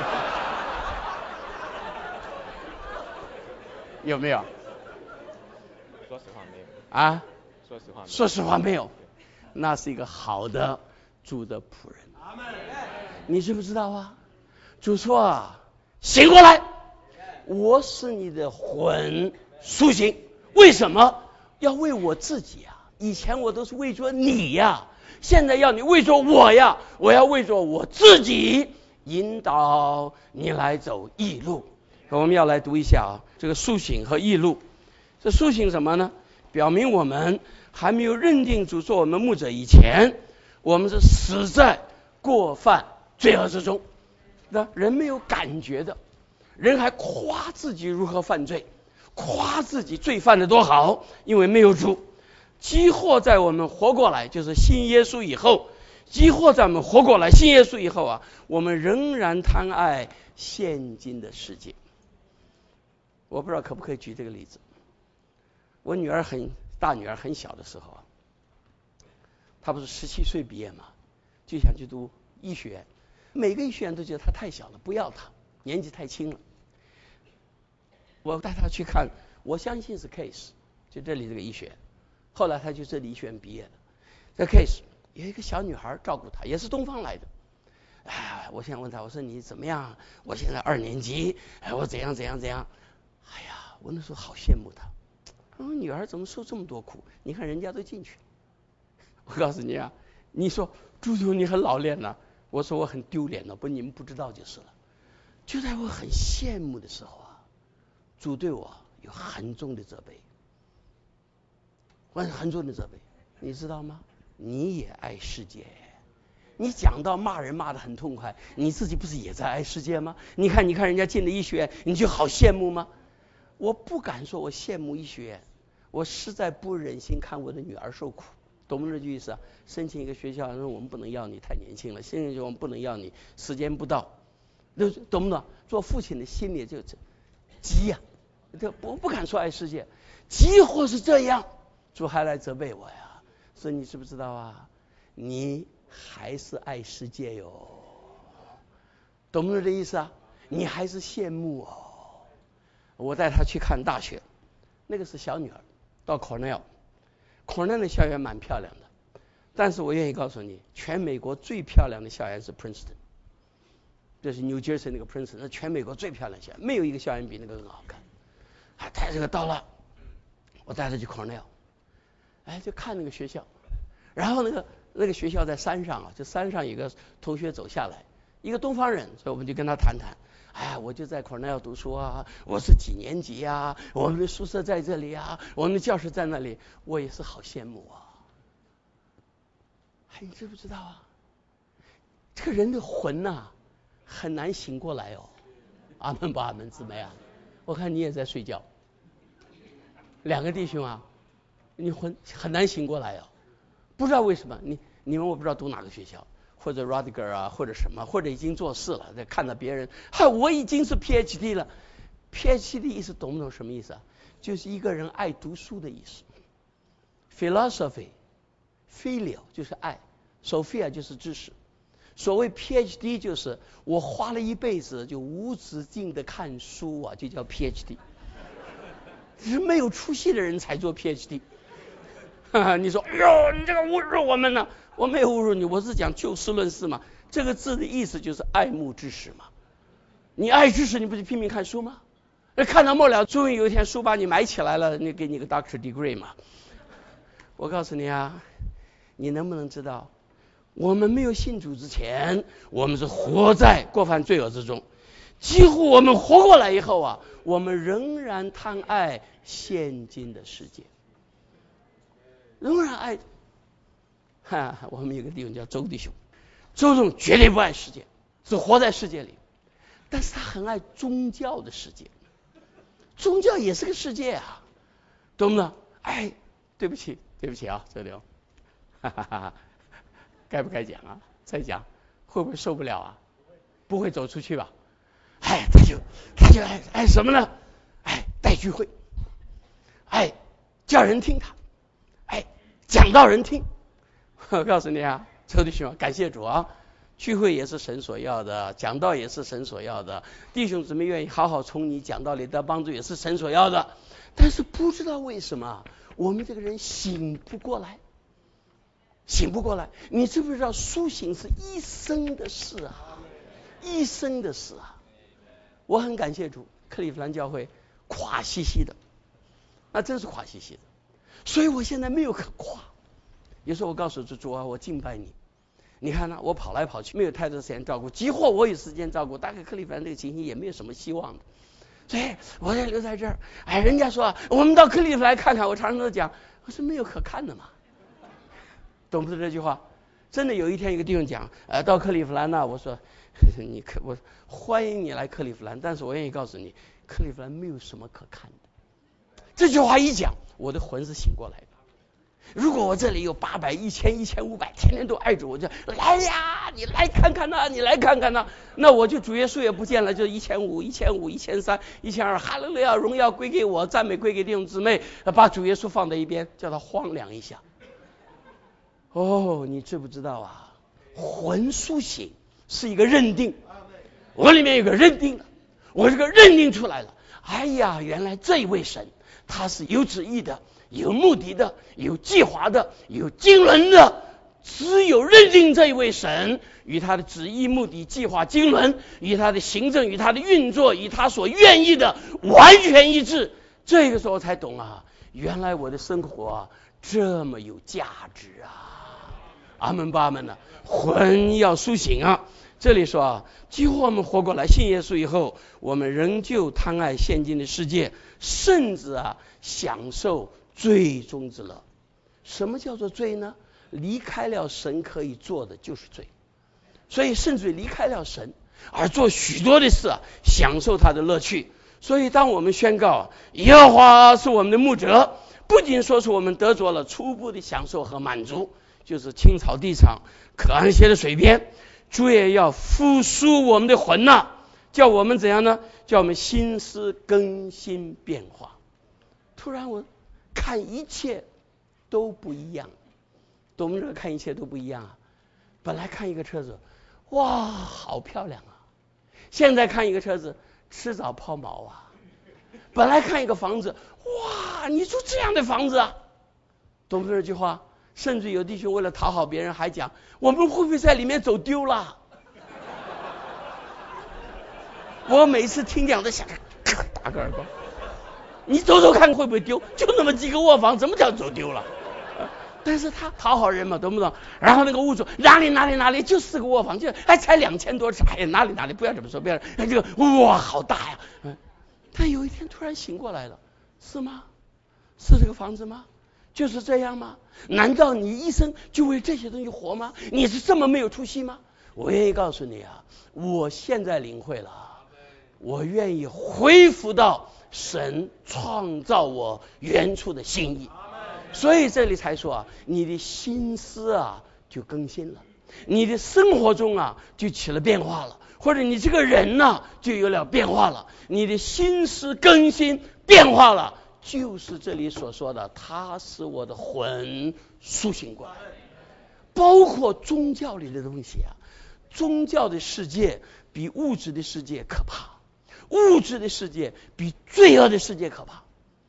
有没有？ 说实话没有。 啊？ 说实话没有。 说实话没有。那是一个好的主的仆人。你知不知道啊？主说啊，醒过来，我使你的魂苏醒。为什么？要为我自己啊。以前我都是为着你呀，现在要你为着我呀，我要为着我自己引导你来走义路。我们要来读一下啊，这个苏醒和义路。这苏醒什么呢？表明我们还没有认定主做我们牧者以前，我们是死在过犯罪恶之中。那人没有感觉的，人还夸自己如何犯罪，夸自己罪犯的多好，因为没有主。即或在我们活过来，就是信耶稣以后，即或在我们活过来信耶稣以后啊，我们仍然贪爱现今的世界。我不知道可不可以举这个例子。我女儿很大女儿很小的时候啊，她不是十七岁毕业嘛，就想去读医学院，每个医学院都觉得她太小了，不要她，年纪太轻了。我带她去看，我相信是 case， 就这里这个医学院。后来他就这里医学院毕业的。这 case 有一个小女孩照顾他，也是东方来的。哎，我现在问他，我说你怎么样？我现在二年级，哎，我怎样怎样怎样。哎呀，我那时候好羡慕他。我说女儿怎么受这么多苦？你看人家都进去。我告诉你啊，你说朱兄你很老练呢、啊，我说我很丢脸的，不你们不知道就是了。就在我很羡慕的时候啊，主对我有很重的责备。我很重的责备，你知道吗？你也爱世界，你讲到骂人骂得很痛快，你自己不是也在爱世界吗？你看，你看人家进了医学院，你就好羡慕吗？我不敢说我羡慕医学院，我实在不忍心看我的女儿受苦，懂不懂这句意思啊？申请一个学校，说我们不能要你，太年轻了；申请我们不能要你，时间不到，懂不懂？做父亲的心里就急呀、啊，这我不敢说爱世界，急或是这样。主还来责备我呀，所以你知不知道啊？你还是爱世界哟，懂不懂这意思啊？你还是羡慕哦。我带她去看大学，那个是小女儿，到 Cornell，Cornell 的校园蛮漂亮的，但是我愿意告诉你，全美国最漂亮的校园是 Princeton， 这是 New Jersey 那个 Princeton， 那全美国最漂亮的校园，没有一个校园比那个更好看。啊，带这个到了，我带她去 Cornell。哎，就看那个学校，然后那个那个学校在山上啊，就山上有个同学走下来，一个东方人，所以我们就跟他谈谈。哎，我就在 Cornell 读书啊，我是几年级啊，我们的宿舍在这里啊，我们的教室在那里，我也是好羡慕啊。哎，你知不知道啊？这个人的魂呐、啊，很难醒过来哦。阿门不阿门，姊妹啊，我看你也在睡觉。两个弟兄啊。你很很难醒过来啊，不知道为什么。你你们我不知道读哪个学校，或者 Rutgers 啊，或者什么，或者已经做事了，在看到别人，嗨，我已经是 P H D 了。P H D 的意思懂不懂什么意思啊？就是一个人爱读书的意思。Philosophy， Phileo 就是爱 ，Sophia 就是知识。所谓 P H D 就是我花了一辈子就无止境的看书啊，就叫 P H D。 是没有出息的人才做 PhD。你说，哎呦，你这个侮辱我们呢？我没有侮辱你，我是讲就事论事嘛。这个字的意思就是爱慕知识嘛。你爱知识，你不是拼命看书吗？那看到末了，终于有一天书把你埋起来了，你给你个 Doctor Degree 嘛。我告诉你啊，你能不能知道，我们没有信主之前，我们是活在过犯罪恶之中。几乎我们活过来以后啊，我们仍然贪爱现今的世界，仍然爱。哈，我们有个弟兄叫周弟兄，周总绝对不爱世界，是活在世界里，但是他很爱宗教的世界，宗教也是个世界啊，懂不懂？哎，对不起，对不起啊，周刘，哈哈哈哈，该不该讲啊？再讲会不会受不了啊？不会走出去吧？哎，他就他就爱爱什么呢？哎，带聚会，哎，叫人听他，哎，讲到人听。我告诉你啊，周弟兄，感谢主啊，聚会也是神所要的，讲道也是神所要的，弟兄姊妹愿意好好从你讲道里得帮助也是神所要的。但是不知道为什么我们这个人醒不过来，醒不过来。你知不知道苏醒是一生的事啊，一生的事啊。我很感谢主，克利夫兰教会垮兮兮的，那真是垮兮兮的，所以我现在没有可夸。有时候我告诉主，主啊，我敬拜你。你看呢，我跑来跑去，没有太多时间照顾，几乎我有时间照顾，大概克利夫兰这个情形也没有什么希望的，所以我得留在这儿。哎，人家说我们到克利夫兰看看，我常常都讲，我说没有可看的嘛，懂不懂这句话？真的有一天一个弟兄讲，呃，到克利夫兰呢，我说你可我欢迎你来克利夫兰，但是我愿意告诉你，克利夫兰没有什么可看的。这句话一讲，我的魂是醒过来的。如果我这里有八百、一千、一千五百，天天都爱主，我就来呀，你来看看呐，你来看看呐，那我就主耶稣也不见了，就一千五、一千五、一千三、一千二，哈利路亚，荣耀归给我，赞美归给弟兄姊妹，把主耶稣放在一边，叫他荒凉一下。哦，你知不知道啊？魂苏醒是一个认定，我里面有个认定的，我这个认定出来了。哎呀，原来这一位神他是有旨意的，有目的的，有计划的，有经纶的。只有认定这一位神与他的旨意、目的、计划、经纶，与他的行政、与他的运作、与他所愿意的完全一致，这个时候才懂啊，原来我的生活啊这么有价值啊！阿门巴门呢，魂要苏醒啊！这里说啊，几乎我们活过来，信耶稣以后，我们仍旧贪爱现今的世界，甚至啊享受罪中之乐。什么叫做罪呢？离开了神可以做的就是罪，所以甚至离开了神而做许多的事啊，享受他的乐趣。所以当我们宣告耶和华是我们的牧者，不仅说是我们得着了初步的享受和满足，就是青草地上可安歇的水边，主也要复苏我们的魂呐、啊，叫我们怎样呢？叫我们心思更新变化。突然我看一切都不一样，懂不懂？看一切都不一样啊！本来看一个车子，哇，好漂亮啊！现在看一个车子，迟早抛锚啊！本来看一个房子，哇，你住这样的房子啊！懂不懂这句话？甚至有弟兄为了讨好别人，还讲我们会不会在里面走丢了？我每次听讲都想着打个耳光。你走走看会不会丢？就那么几个卧房，怎么叫走丢了？但是他讨好人嘛，懂不懂？然后那个屋主哪里哪里哪里就四个卧房，就还才两千多尺，哎呀哪里哪里不要这么说，不要哎这个哇好大呀！嗯，他有一天突然醒过来了，是吗？是这个房子吗？就是这样吗？难道你一生就为这些东西活吗？你是这么没有出息吗？我愿意告诉你啊，我现在领会了，我愿意恢复到神创造我原初的心意。所以这里才说啊，你的心思啊就更新了，你的生活中啊就起了变化了，或者你这个人呢、啊、就有了变化了，你的心思更新变化了，就是这里所说的，他使我的魂苏醒过来。包括宗教里的东西啊，宗教的世界比物质的世界可怕，物质的世界比罪恶的世界可怕。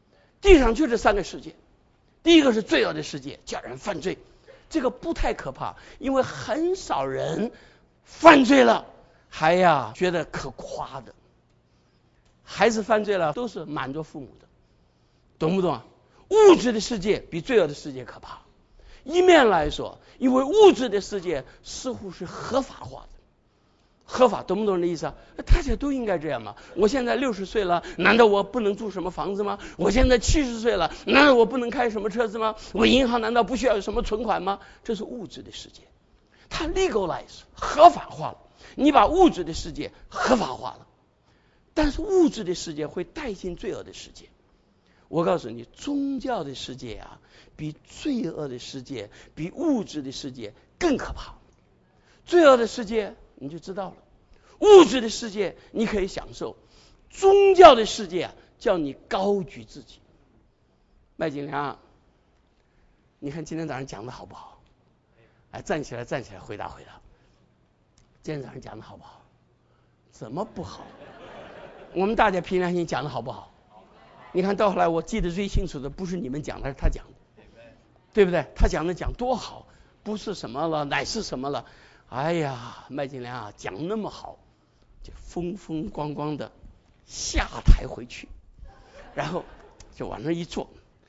地上就这三个世界。第一个是罪恶的世界，叫人犯罪，这个不太可怕，因为很少人犯罪了还呀觉得可夸的。孩子犯罪了都是瞒着父母的，懂不懂啊？物质的世界比罪恶的世界可怕。一面来说，因为物质的世界似乎是合法化的，合法，懂不懂这意思啊？大家都应该这样吗？我现在六十岁了，难道我不能住什么房子吗？我现在七十岁了，难道我不能开什么车子吗？我银行难道不需要有什么存款吗？这是物质的世界，它 legalize 合法化了，你把物质的世界合法化了，但是物质的世界会带进罪恶的世界。我告诉你，宗教的世界啊，比罪恶的世界，比物质的世界更可怕。罪恶的世界你就知道了，物质的世界你可以享受，宗教的世界啊，叫你高举自己。麦景良，你看今天早上讲的好不好？哎，站起来，站起来，回答回答。今天早上讲的好不好？怎么不好？我们大家凭良心讲的好不好？你看到后来我记得最清楚的不是你们讲的，是他讲的，对不对？他讲的讲多好，不是什么了，乃是什么了。哎呀，麦金良啊，讲那么好，就风风光光的下台回去，然后就往那一坐。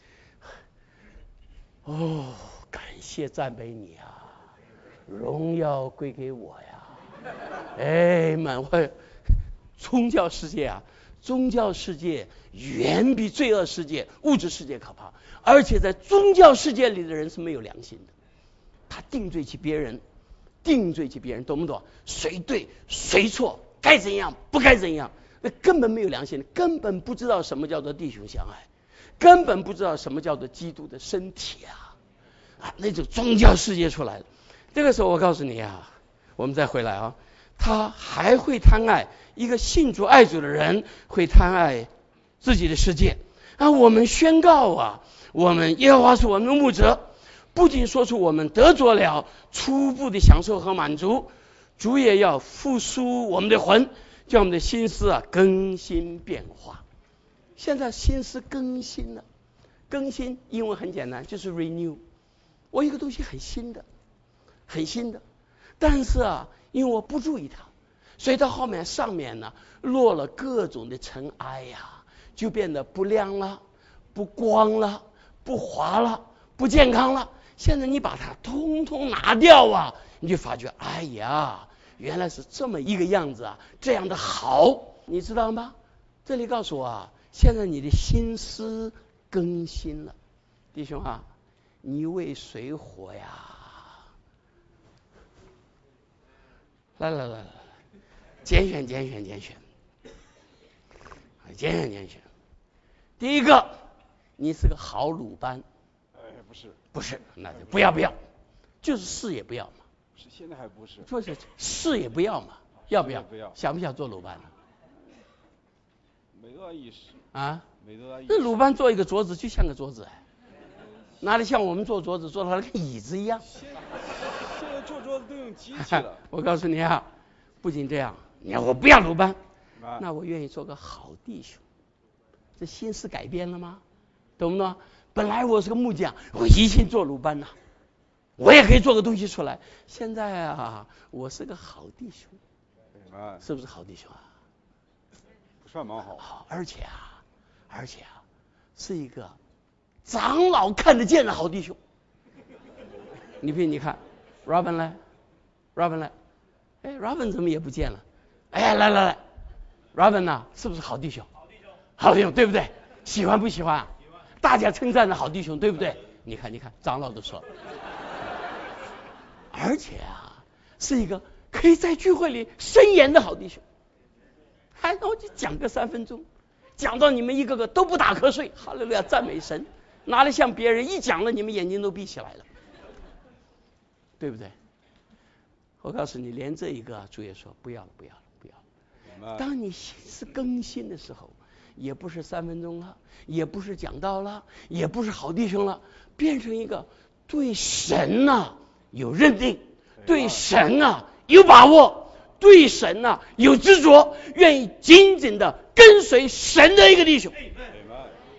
哦，感谢赞美你啊，荣耀归给我呀。哎，满会宗教世界啊，宗教世界远比罪恶世界、物质世界可怕，而且在宗教世界里的人是没有良心的，他定罪起别人，定罪起别人，懂不懂？谁对谁错，该怎样不该怎样，那根本没有良心的，根本不知道什么叫做弟兄相爱，根本不知道什么叫做基督的身体啊！啊，那种宗教世界出来了。这个时候我告诉你啊，我们再回来啊，他还会贪爱，一个信主爱主的人会贪爱自己的世界啊。我们宣告啊，我们耶和华是我们的牧者，不仅说出我们得着了初步的享受和满足，主也要复苏我们的魂，叫我们的心思啊更新变化。现在心思更新了，更新英文很简单，就是 renew。我一个东西很新的，很新的，但是啊，因为我不注意它，所以到后面上面呢落了各种的尘埃呀，就变得不亮了，不光了，不滑了，不健康了。现在你把它通通拿掉啊，你就发觉，哎呀，原来是这么一个样子啊，这样的好，你知道吗？这里告诉我啊，现在你的心思更新了，弟兄啊，你为谁活呀？来来来来，拣选拣选拣选，拣选拣选。第一个，你是个好鲁班。 哎，不是， 不是，那就不要不要，就是是也不要嘛。 是现在还不是。 说是是也不要嘛，要不要？ 不要。 想不想做鲁班呢？ 没多大意思。 啊？ 没多大意思。 那鲁班做一个桌子就像个桌子哎，哪里像我们做桌子做的跟椅子一样？ 现现在做桌子都用机器了。 我告诉你啊，不仅这样，你要我不要鲁班， 啊、 那我愿意做个好弟兄。这心思改变了吗？懂不懂？本来我是个木匠，我一心做鲁班呐、啊，我也可以做个东西出来。现在啊，我是个好弟兄， 啊、 是不是好弟兄啊？ 不算蛮好。 好，而且啊，而且啊，是一个长老看得见的好弟兄。你比你看 ，Robin 来 ，Robin 来，哎 ，Robin 怎么也不见了？哎，来来来 ，Robin 呐、啊，是不是好弟兄？好弟兄，好弟兄，对不对？喜欢不喜欢、啊？大家称赞的好弟兄，对不对？你看，你看，长老都说了，而且啊，是一个可以在聚会里申言的好弟兄。还让我就讲个三分钟，讲到你们一个个都不打瞌睡，哈利路亚，赞美神，哪里像别人一讲了，你们眼睛都闭起来了，对不对？我告诉你，连这一个主也说不要了，不要了，不要了。当你心思更新的时候，也不是三分钟了，也不是讲道了，也不是好弟兄了，变成一个对神啊有认定，对神啊有把握，对神啊有执着，愿意紧紧的跟随神的一个弟兄。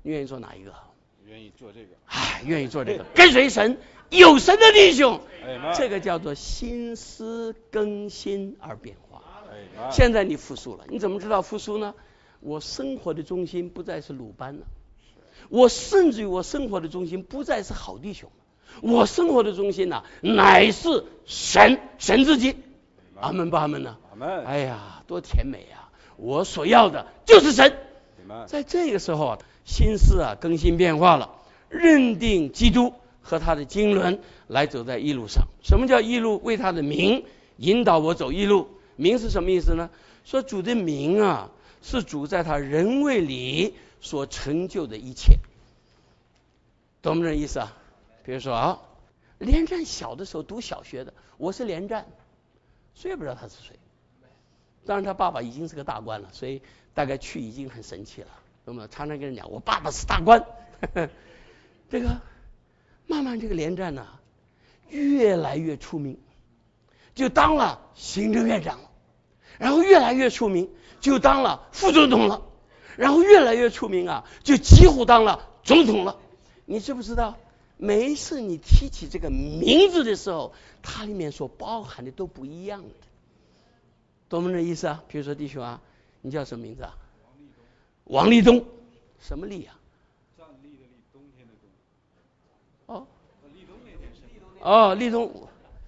你愿意做哪一个？ 愿意做这个。 哎，愿意做这个，跟随神，有神的弟兄， 哎， 这个叫做心思更新而变化。 哎， 现在你复苏了，你怎么知道复苏呢？我生活的中心不再是鲁班了，我甚至于我生活的中心不再是好弟兄，我生活的中心呢、啊，乃是神，神自己。阿门吧，阿门呢？ 阿门。 哎呀，多甜美啊！我所要的就是神。在这个时候啊，心思啊更新变化了，认定基督和他的经纶来走在义路上。什么叫义路？为他的名引导我走义路。名是什么意思呢？说主的名啊，是主在他人位里所成就的一切。懂不懂这意思啊？比如说啊，连战小的时候读小学的，我是连战，谁也不知道他是谁。当然他爸爸已经是个大官了，所以大概去已经很神气了。那么常常跟人讲，我爸爸是大官。呵呵这个慢慢这个连战呢、啊，越来越出名，就当了行政院长了，然后越来越出名，就当了副总统了，然后越来越出名啊，就几乎当了总统了。你知不知道？每一次你提起这个名字的时候，它里面所包含的都不一样的。懂不懂这意思啊？比如说弟兄啊，你叫什么名字啊？王立东。什么立啊？站立的立，冬天的冬。哦。立冬那天是。哦，立冬。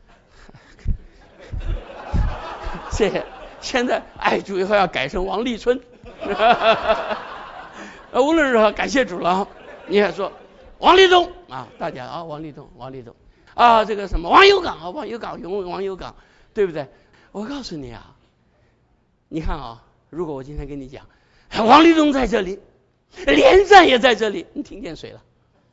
谢谢。现在爱主以后要改成王立春。无论如何，感谢主了。你也说王立东啊，大家啊，王立东，王立东啊，这个什么王有港啊，王有港，永王有港，对不对？我告诉你啊，你看啊，如果我今天跟你讲，王立东在这里，连战也在这里，你听见谁了？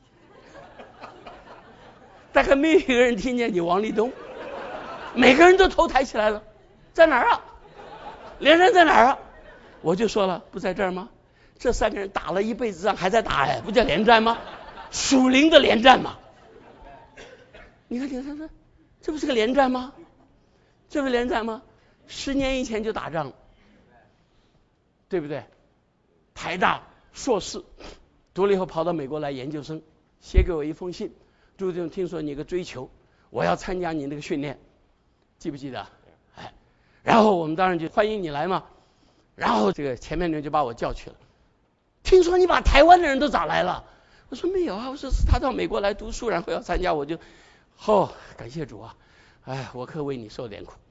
大概没有一个人听见你王立东，每个人都头抬起来了，在哪儿啊？连战在哪儿啊？我就说了，不在这儿吗？这三个人打了一辈子仗，还在打哎，不叫连战吗？属灵的连战嘛。你看，你看，这这不是个连战吗？这不是连战吗？十年以前就打仗了，对不对？台大硕士读了以后跑到美国来研究生，写给我一封信，朱弟兄，听说你有个追求，我要参加你那个训练，记不记得？哎，然后我们当然就欢迎你来嘛。然后这个前面人就把我叫去了，听说你把台湾的人都找来了。我说没有啊，我说是他到美国来读书，然后要参加，我就哦，感谢主啊，哎，我可为你受点苦。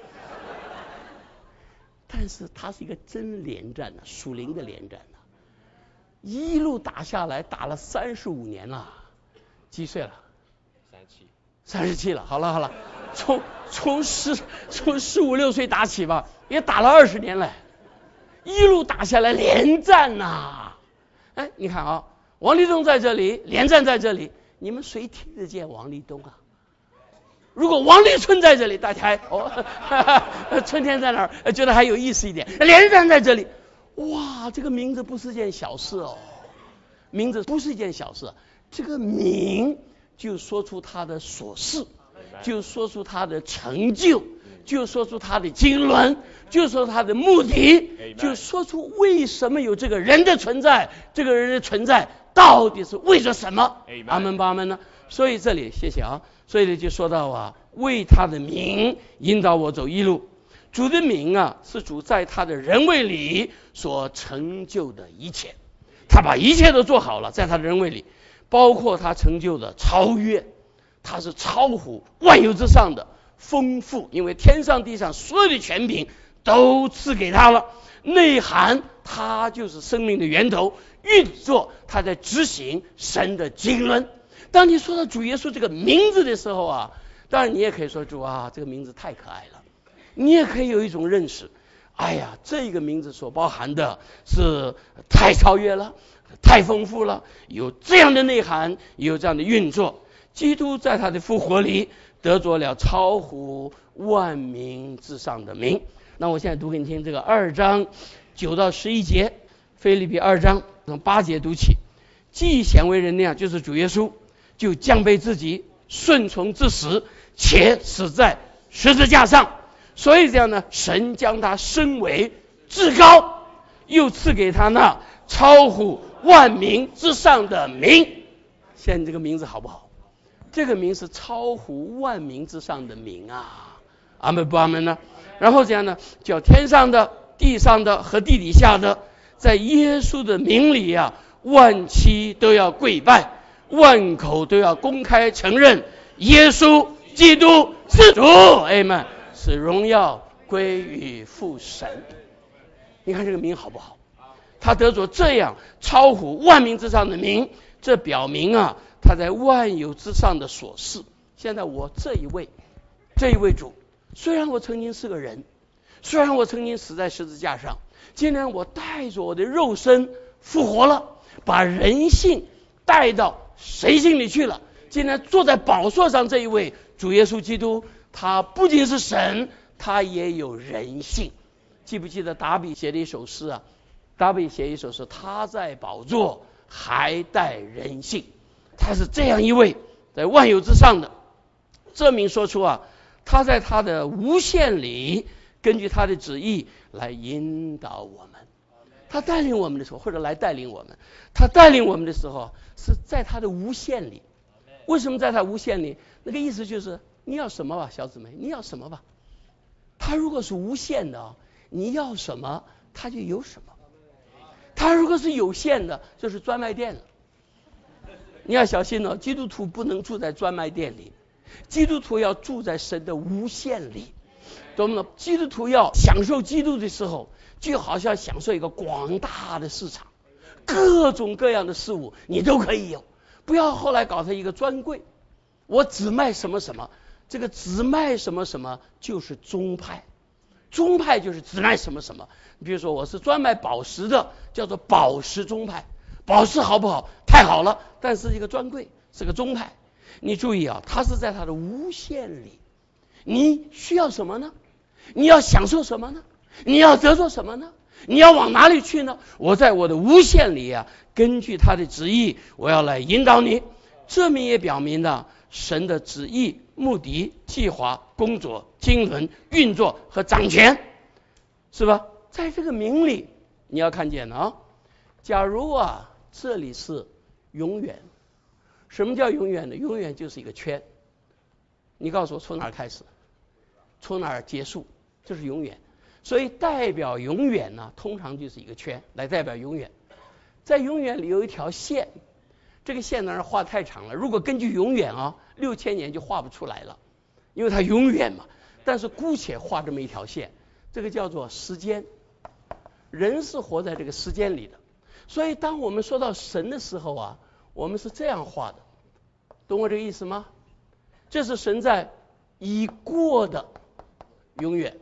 但是他是一个真连战呐、啊，属灵的连战呐、啊，一路打下来，打了三十五年了，几岁了？ 三十七。 三十七了，好了好了，从从十从十五六岁打起吧，也打了二十年了，一路打下来连战呐、啊。哎，你看啊，王立东在这里，连战在这里，你们谁听得见王立东啊？如果王立春在这里，大家还哦，哈哈春天在哪儿？觉得还有意思一点。连战在这里，哇，这个名字不是件小事哦，名字不是一件小事，这个名就说出他的所事，就说出他的成就，就说出他的经纶，就说他的目的，就说出为什么有这个人的存在，这个人的存在到底是为着什么？阿门吧，阿门呢？所以这里谢谢啊。所以呢，就说到啊，为他的名引导我走义路。主的名啊，是主在他的人位里所成就的一切，他把一切都做好了，在他的人位里，包括他成就的超越，他是超乎万有之上的丰富，因为天上地上所有的权柄都赐给他了，内涵他就是生命的源头，运作他在执行神的经纶。当你说到主耶稣这个名字的时候啊，当然你也可以说主啊，这个名字太可爱了。你也可以有一种认识，哎呀，这个名字所包含的是太超越了，太丰富了，有这样的内涵，有这样的运作。基督在他的复活里得着了超乎万名之上的名。那我现在读给你听这个二章九到十一节，腓立比二章从八节读起。既显为人那样，就是主耶稣就降卑自己，顺从至死，且死在十字架上。所以这样呢，神将他升为至高，又赐给他那超乎万民之上的名。现在这个名字好不好？这个名是超乎万民之上的名啊！阿门不阿门呢？然后这样呢，叫天上的、地上的和地底下的，在耶稣的名里啊，万膝都要跪拜，万口都要公开承认耶稣基督是主。阿们，使荣耀归于父神。你看这个名好不好？他得着这样超乎万民之上的名，这表明啊，他在万有之上的所事。现在我这一位这一位主，虽然我曾经是个人，虽然我曾经死在十字架上，今天我带着我的肉身复活了，把人性带到谁心里去了？今天坐在宝座上这一位主耶稣基督，他不仅是神，他也有人性。记不记得达比写的一首诗啊？达比写一首诗，他在宝座还带人性。他是这样一位在万有之上的，这明说出啊，他在他的无限里，根据他的旨意来引导我们。他带领我们的时候，或者来带领我们，他带领我们的时候是在他的无限里。为什么在他无限里？那个意思就是你要什么吧，小姊妹，你要什么吧。他如果是无限的，你要什么他就有什么。他如果是有限的，就是专卖店了。你要小心哦，基督徒不能住在专卖店里，基督徒要住在神的无限里，懂吗？基督徒要享受基督的时候，就好像享受一个广大的市场，各种各样的事物你都可以有。不要后来搞成一个专柜，我只卖什么什么，这个只卖什么什么就是宗派，宗派就是只卖什么什么。比如说我是专卖宝石的，叫做宝石宗派。宝石好不好？太好了，但是一个专柜，是个宗派。你注意啊，它是在它的无限里。你需要什么呢？你要享受什么呢？你要得着什么呢？你要往哪里去呢？我在我的无限里啊，根据他的旨意，我要来引导你。这明也表明了神的旨意、目的、计划、工作、经纶、运作和掌权，是吧？在这个名里，你要看见啊。假如啊，这里是永远，什么叫永远呢？永远就是一个圈。你告诉我从哪儿开始，从哪儿结束，这是永远。所以代表永远呢，通常就是一个圈来代表永远。在永远里有一条线，这个线呢画太长了，如果根据永远啊，六千年就画不出来了，因为它永远嘛。但是姑且画这么一条线，这个叫做时间。人是活在这个时间里的，所以当我们说到神的时候啊，我们是这样画的，懂我这个意思吗？这是神在已过的永远，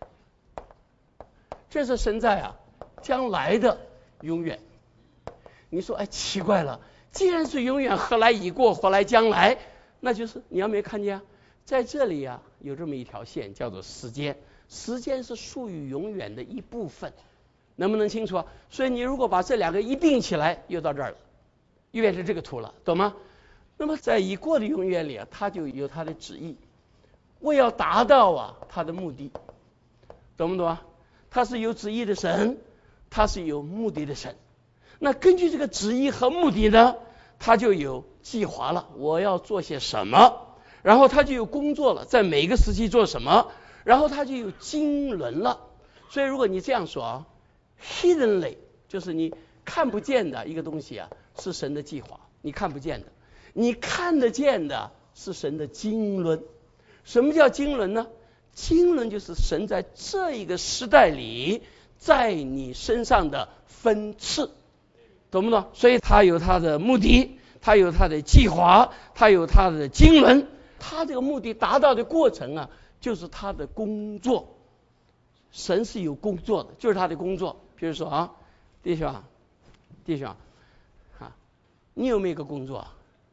这是神在啊将来的永远。你说哎，奇怪了，既然是永远，何来已过，何来将来？那就是你要没有看见啊，在这里啊有这么一条线叫做时间，时间是属于永远的一部分，能不能清楚啊？所以你如果把这两个一并起来，又到这儿了，又变成这个图了，懂吗？那么在已过的永远里啊，它就有它的旨意，为要达到啊它的目的，懂不懂啊？它是有旨意的神，它是有目的的神。那根据这个旨意和目的呢，它就有计划了，我要做些什么，然后它就有工作了，在每个时期做什么，然后它就有经纶了。所以如果你这样说啊 ，hiddenly 就是你看不见的一个东西啊，是神的计划，你看不见的；你看得见的是神的经纶。什么叫经纶呢？经纶就是神在这一个时代里在你身上的分赐，懂不懂？所以他有他的目的，他有他的计划，他有他的经纶，他这个目的达到的过程啊，就是他的工作。神是有工作的，就是他的工作。比如说啊，弟兄啊，弟兄啊，你有没有一个工作？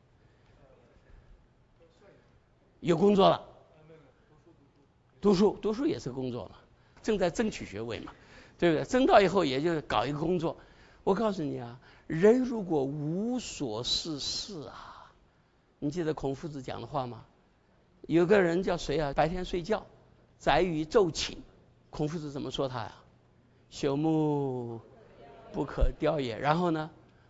有工作了，读书，读书也是工作嘛，正在争取学位嘛，对不对？争到以后也就搞一个工作。我告诉你啊，人如果无所事事啊，你记得孔夫子讲的话吗？有个人叫谁啊？白天睡觉，宅于昼寝。孔夫子怎么说他呀？朽木不可雕也。然后呢，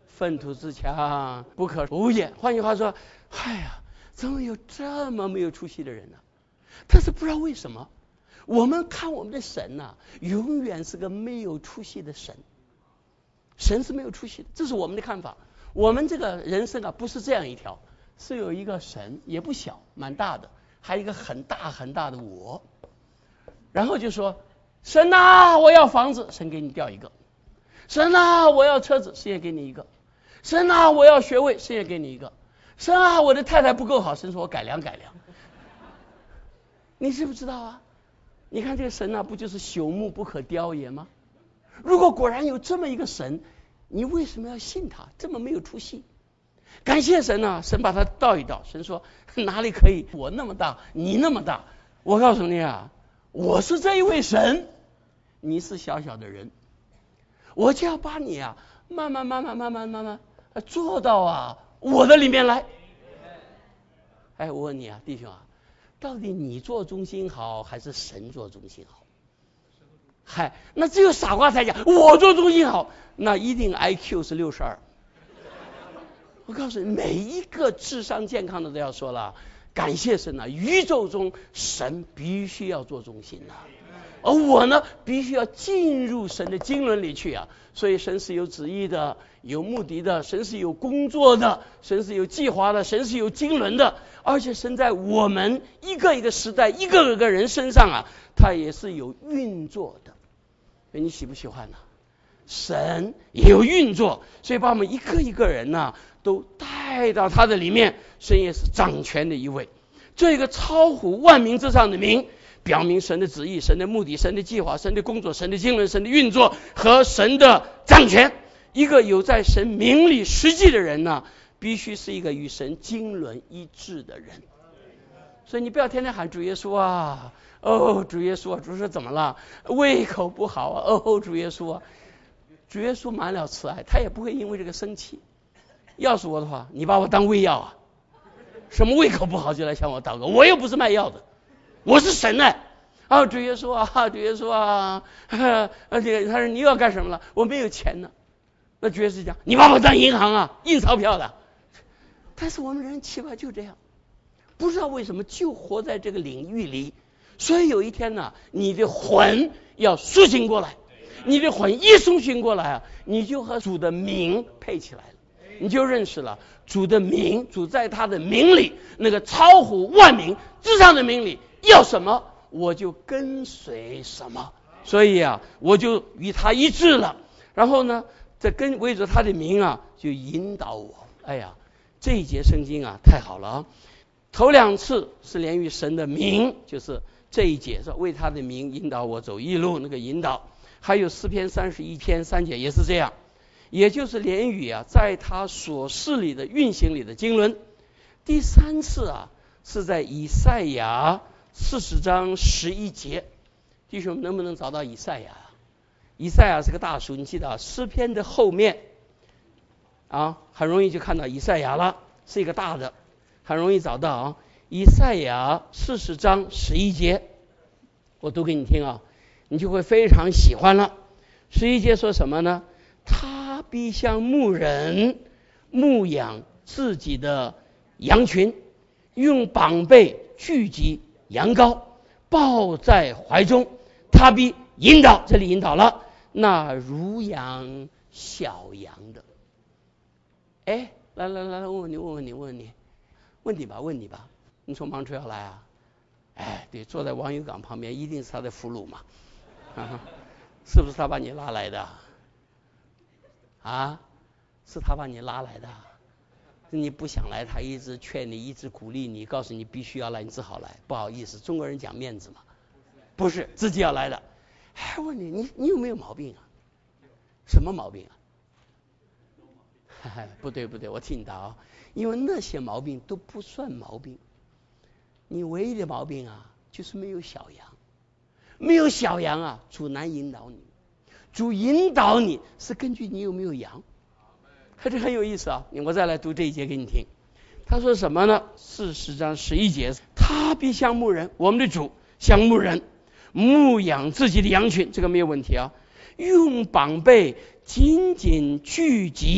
粪土之强，不可无也。换句话说，哎呀，怎么有这么没有出息的人呢？但是不知道为什么，我们看我们的神呐、啊，永远是个没有出息的神。神是没有出息的，这是我们的看法。我们这个人生啊，不是这样一条，是有一个神，也不小，蛮大的，还有一个很大很大的我。然后就说，神啊，我要房子，神给你调一个；神啊，我要车子，神也给你一个；神啊，我要学位，神也给你一个；神啊，我的太太不够好，神说我改良改良。你知不知道啊？你看这个神啊，不就是朽木不可雕也吗？如果果然有这么一个神，你为什么要信他？这么没有出息。感谢神啊，神把他倒一倒。神说哪里可以？我那么大，你那么大，我告诉你啊，我是这一位神，你是小小的人，我就要把你啊慢慢慢慢慢慢慢慢做到啊我的里面来。哎，我问你啊，弟兄啊，到底你做中心好还是神做中心好？嗨，那只有傻瓜才讲我做中心好，那一定 I Q 是六十二。我告诉你，每一个智商健康的都要说了，感谢神啊，宇宙中神必须要做中心啊，而我呢，必须要进入神的经纶里去啊。所以神是有旨意的，有目的的，神是有工作的，神是有计划的，神是有经纶的，而且神在我们一个一个时代、一个一个人身上啊，他也是有运作的。你喜不喜欢呢？神也有运作，所以把我们一个一个人呢、啊、都带到他的里面。神也是掌权的一位，这个超乎万民之上的名，表明神的旨意、神的目的、神的计划、神的工作、神的经纶、神的运作和神的掌权。一个有在神名里实际的人呢、啊，必须是一个与神经纶一致的人。所以你不要天天喊主耶稣啊，哦主耶稣啊，主说怎么了？胃口不好啊，哦主耶稣啊。主耶稣满了慈爱，他也不会因为这个生气。要是我的话，你把我当胃药啊？什么胃口不好就来向我祷告？我又不是卖药的，我是神呢、啊。啊，主耶稣啊，主耶稣啊，而且他说你又要干什么了？我没有钱呢。那主耶稣讲，你把我当银行啊，印钞票的。但是我们人奇怪就这样，不知道为什么就活在这个领域里。所以有一天呢，你的魂要苏醒过来。你的魂一苏醒过来啊，你就和主的名配起来了，你就认识了主的名，主在他的名里，那个超乎万名之上的名里，要什么我就跟随什么。所以啊，我就与他一致了。然后呢，这跟为着他的名啊，就引导我。哎呀，这一节圣经啊，太好了啊！头两次是连于神的名，就是这一节是为他的名引导我走义路，那个引导。还有诗篇三十一篇三节也是这样，也就是连语啊，在他所事里的运行里的经纶。第三次啊，是在以赛亚四十章十一节。弟兄们能不能找到以赛亚？以赛亚是个大书，你记得啊，诗篇的后面啊，很容易就看到以赛亚了，是一个大的，很容易找到啊。以赛亚四十章十一节，我读给你听啊。你就会非常喜欢了。十一节说什么呢？他必像牧人牧养自己的羊群，用膀背聚集羊羔，抱在怀中。他必引导，这里引导了那乳养小羊的。哎，来来来，问问你，问问你，问问你，问你吧，问你吧，你从芒村要来啊？哎，对，坐在王友港旁边，一定是他的俘虏嘛。啊，是不是他把你拉来的？啊，是他把你拉来的。你不想来，他一直劝你，一直鼓励你，告诉你必须要来，你只好来。不好意思，中国人讲面子嘛，不是自己要来的。还问你，你你有没有毛病啊？什么毛病啊？不对不对，我替你答啊，因为那些毛病都不算毛病，你唯一的毛病啊，就是没有小羊。没有小羊啊，主难引导你。主引导你是根据你有没有羊，还是很有意思啊。我再来读这一节给你听。他说什么呢？四十章十一节，他必像牧人，我们的主像牧人牧养自己的羊群，这个没有问题啊。用膀背紧紧聚集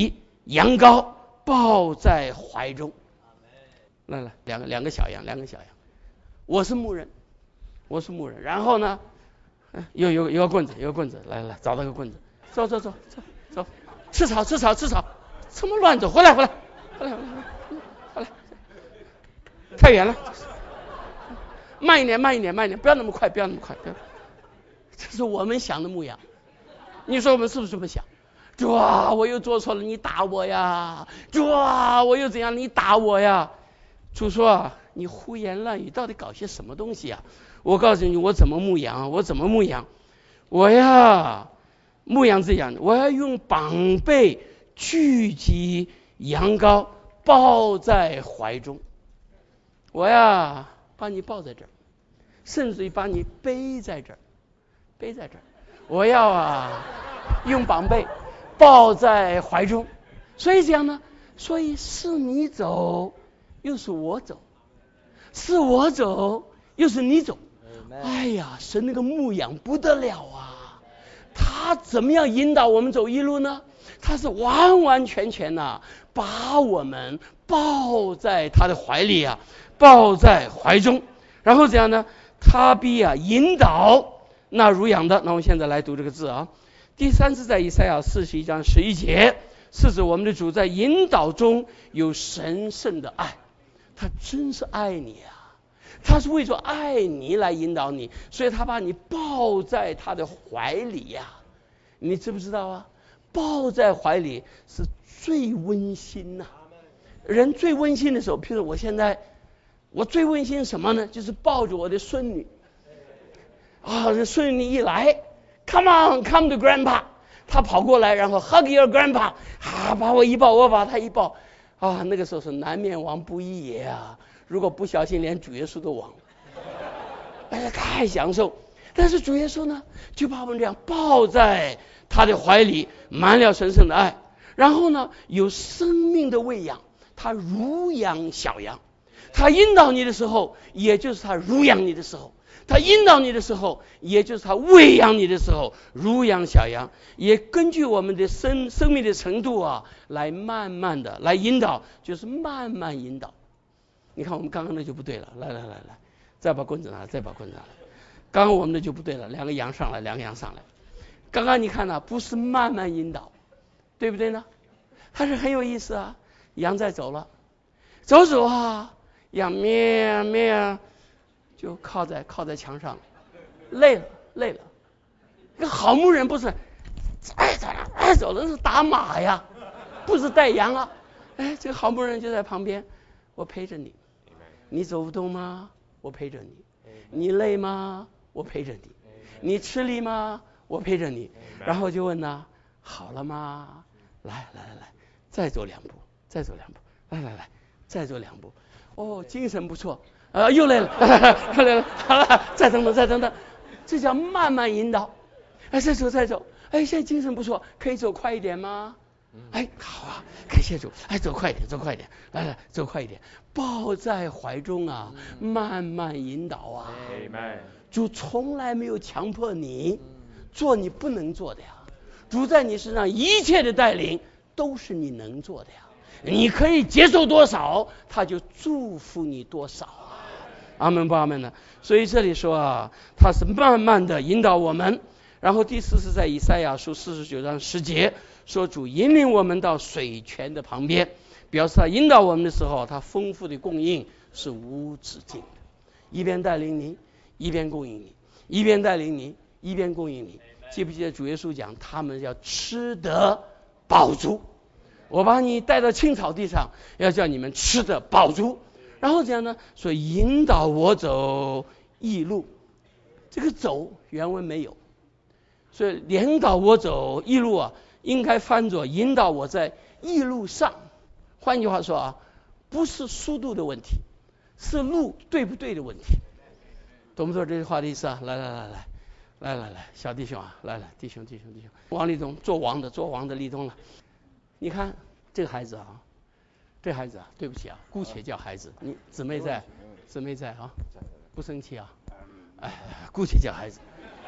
羊羔抱在怀中。来来，两个两个小羊，两个小羊。我是牧人，我是牧人。然后呢，有有有个棍子，有个棍子，来来，找到个棍子，走走走走走，吃草吃草吃草，什么乱走？回来回来回来回来，太远了，慢一点慢一点慢一点，不要那么快不要那么快，不要。这是我们想的牧羊，你说我们是不是这么想？主啊，我又做错了，你打我呀！主啊，我又怎样，你打我呀！主说啊，你胡言乱语，到底搞些什么东西啊？我告诉你，我怎么牧羊？我怎么牧羊？我呀，牧羊这样的，我要用膀臂聚集羊羔，抱在怀中。我呀，把你抱在这儿，甚至于把你背在这儿，背在这儿。我要啊，用膀臂抱在怀中。所以这样呢，所以是你走，又是我走，是我走，又是你走。哎呀，神那个牧养不得了啊！他怎么样引导我们走一路呢？他是完完全全呐、啊，把我们抱在他的怀里啊，抱在怀中。然后怎样呢？他必啊引导那乳养的。那我们现在来读这个字啊。第三次在以赛亚四十一章十一节，是指我们的主在引导中有神圣的爱，他真是爱你啊！他是为着爱你来引导你，所以他把你抱在他的怀里呀、啊。你知不知道啊？抱在怀里是最温馨呐、啊。人最温馨的时候，譬如我现在，我最温馨什么呢？就是抱着我的孙女啊，这孙女一来 ，Come on, come to grandpa， 他跑过来，然后 hug your grandpa， 啊，把我一抱，我把他一抱，啊，那个时候是南面王不一爷啊。如果不小心，连主耶稣都忘了，哎呀，太享受。但是主耶稣呢，就把我们这样抱在他的怀里，满了神圣的爱。然后呢，有生命的喂养，他乳养小羊。他引导你的时候，也就是他乳养你的时候；他引导你的时候，也就是他喂养你的时候，乳养小羊。也根据我们的生生命的程度啊，来慢慢的来引导，就是慢慢引导。你看我们刚刚那就不对了，来来来来，再把棍子拿来，再把棍子拿来。刚刚我们的就不对了，两个羊上来，两个羊上来。刚刚你看呢、啊，不是慢慢引导，对不对呢？还是很有意思啊。羊在走了，走走啊，羊咩咩就靠在靠在墙上，累了累了。这个好牧人不是哎走了哎走了，是打马呀，不是带羊啊。哎，这个好牧人就在旁边，我陪着你。你走不动吗？我陪着你。你累吗？我陪着你。你吃力吗？我陪着你。然后就问呢，好了吗？来来来来，再走两步，再走两步，来来来，再走两步。哦，精神不错，呃，又累了，又累了，好了，再等等，再等等，这叫慢慢引导。哎，再走再走，哎，现在精神不错，可以走快一点吗？哎，好啊，感谢主，哎，走快一点，走快一点，来来，走快一点，抱在怀中啊，慢慢引导啊。主从来没有强迫你做你不能做的呀，主在你身上一切的带领都是你能做的呀，你可以接受多少，他就祝福你多少啊。阿门不阿门呢？所以这里说啊，他是慢慢的引导我们。然后第四是在以赛亚书四十九章十节说，主引领我们到水泉的旁边，表示他引导我们的时候，他丰富的供应是无止境的，一边带领你，一边供应你，一边带领你，一边供应你。记不记得主耶稣讲，他们要吃得饱足，我把你带到青草地上，要叫你们吃得饱足。然后这样呢，所以引导我走义路，这个走原文没有，所以引导我走义路啊，应该翻作引导我在义路上。换句话说啊，不是速度的问题，是路对不对的问题。懂不懂这句话的意思啊？来来来来来来来，小弟兄啊，来来，弟兄弟兄弟兄，王立东做王的做王的立东了。你看这个孩子啊，这孩子啊，对不起啊，姑且叫孩子。你姊妹在，姊妹在啊，不生气啊，哎，姑且叫孩子。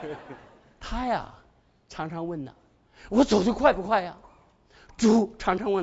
他呀常常问呢，我走得快不快呀？主常常问了，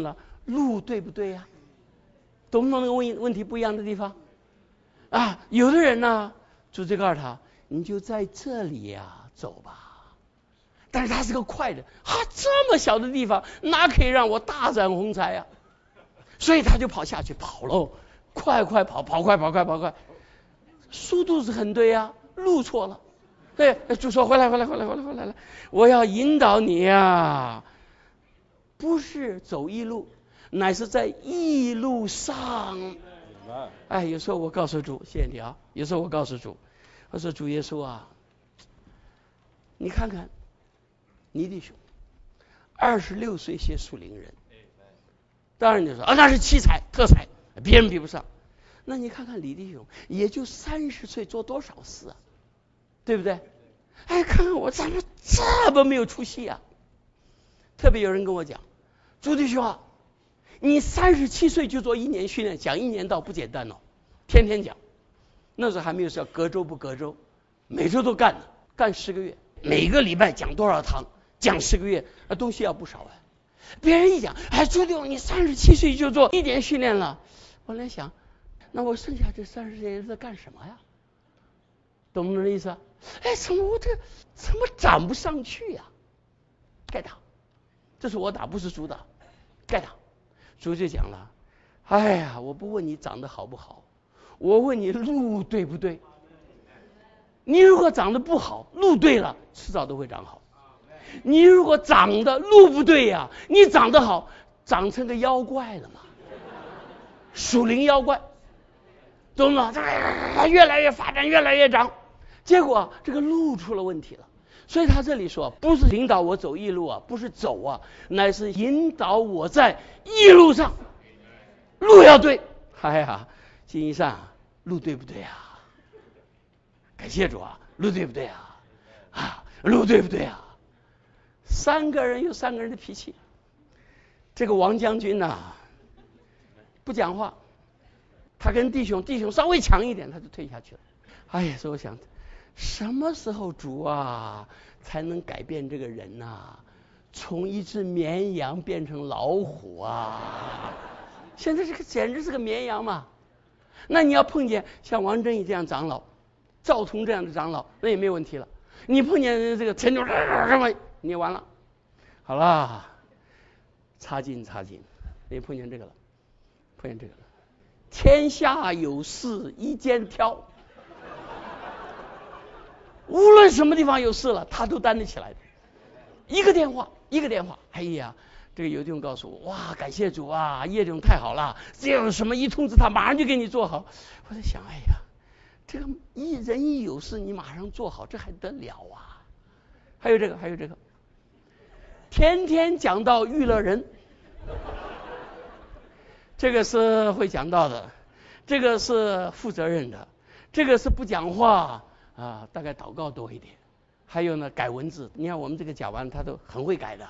路对不对呀、啊？懂不懂那个问问题不一样的地方？啊，有的人呢，主就告诉他，你就在这里呀、啊、走吧。但是他是个快的，啊，这么小的地方，哪可以让我大展宏才呀、啊？所以他就跑下去跑喽，快快跑，跑快，跑快，跑快，速度是很对呀、啊，路错了。对，主说回来，回来，回来，回来，回来了，我要引导你呀、啊，不是走异路，乃是在异路上。哎，有时候我告诉主，谢谢你啊。有时候我告诉主，我说主耶稣啊，你看看。你弟兄二十六岁写属灵人，当然你说啊那是奇才特才，别人比不上。那你看看李弟兄，也就三十岁做多少事啊，对不对？哎，看看我怎么这么没有出息啊！特别有人跟我讲，朱弟兄啊，你三十七岁就做一年训练，讲一年道不简单哦，天天讲。那时候还没有说隔周不隔周，每周都干呢，干十个月，每个礼拜讲多少堂。讲十个月，啊，东西要不少啊。别人一讲，哎，朱弟兄，你三十七岁就做一年训练了。我来想，那我剩下这三十年在干什么呀？懂不懂这意思？哎，怎么我这怎么长不上去呀、啊？该打，这是我打，不是主打，该打。主就讲了，哎呀，我不问你长得好不好，我问你路对不对。你如果长得不好，路对了，迟早都会长好。你如果长得路不对呀、啊，你长得好，长成个妖怪了嘛，属灵妖怪，懂吗？越来越发展，越来越长，结果这个路出了问题了。所以他这里说，不是引导我走异路啊，不是走啊，乃是引导我在异路上，路要对。哎呀，金一善，路对不对啊？感谢主啊，路对不对啊？啊，路对不对啊？三个人有三个人的脾气。这个王将军呐、啊，不讲话，他跟弟兄弟兄稍微强一点，他就退下去了。哎呀，所以我想，什么时候主啊才能改变这个人呐、啊？从一只绵羊变成老虎啊！现在这个简直是个绵羊嘛。那你要碰见像王正义这样长老，赵同这样的长老，那也没有问题了。你碰见这个陈总这么，你完了，好了，差劲差劲，你碰见这个了，碰见这个了。天下有事一肩挑，无论什么地方有事了，他都担得起来的。一个电话，一个电话，哎呀，这个有弟兄告诉我，哇，感谢主啊，叶总太好了，只要有什么一通知他，马上就给你做好。我在想，哎呀，这个一人一有事，你马上做好，这还得了啊？还有这个，还有这个，天天讲到娱乐人，这个是会讲到的，这个是负责任的，这个是不讲话啊，大概祷告多一点。还有呢，改文字，你看我们这个讲完，他都很会改的。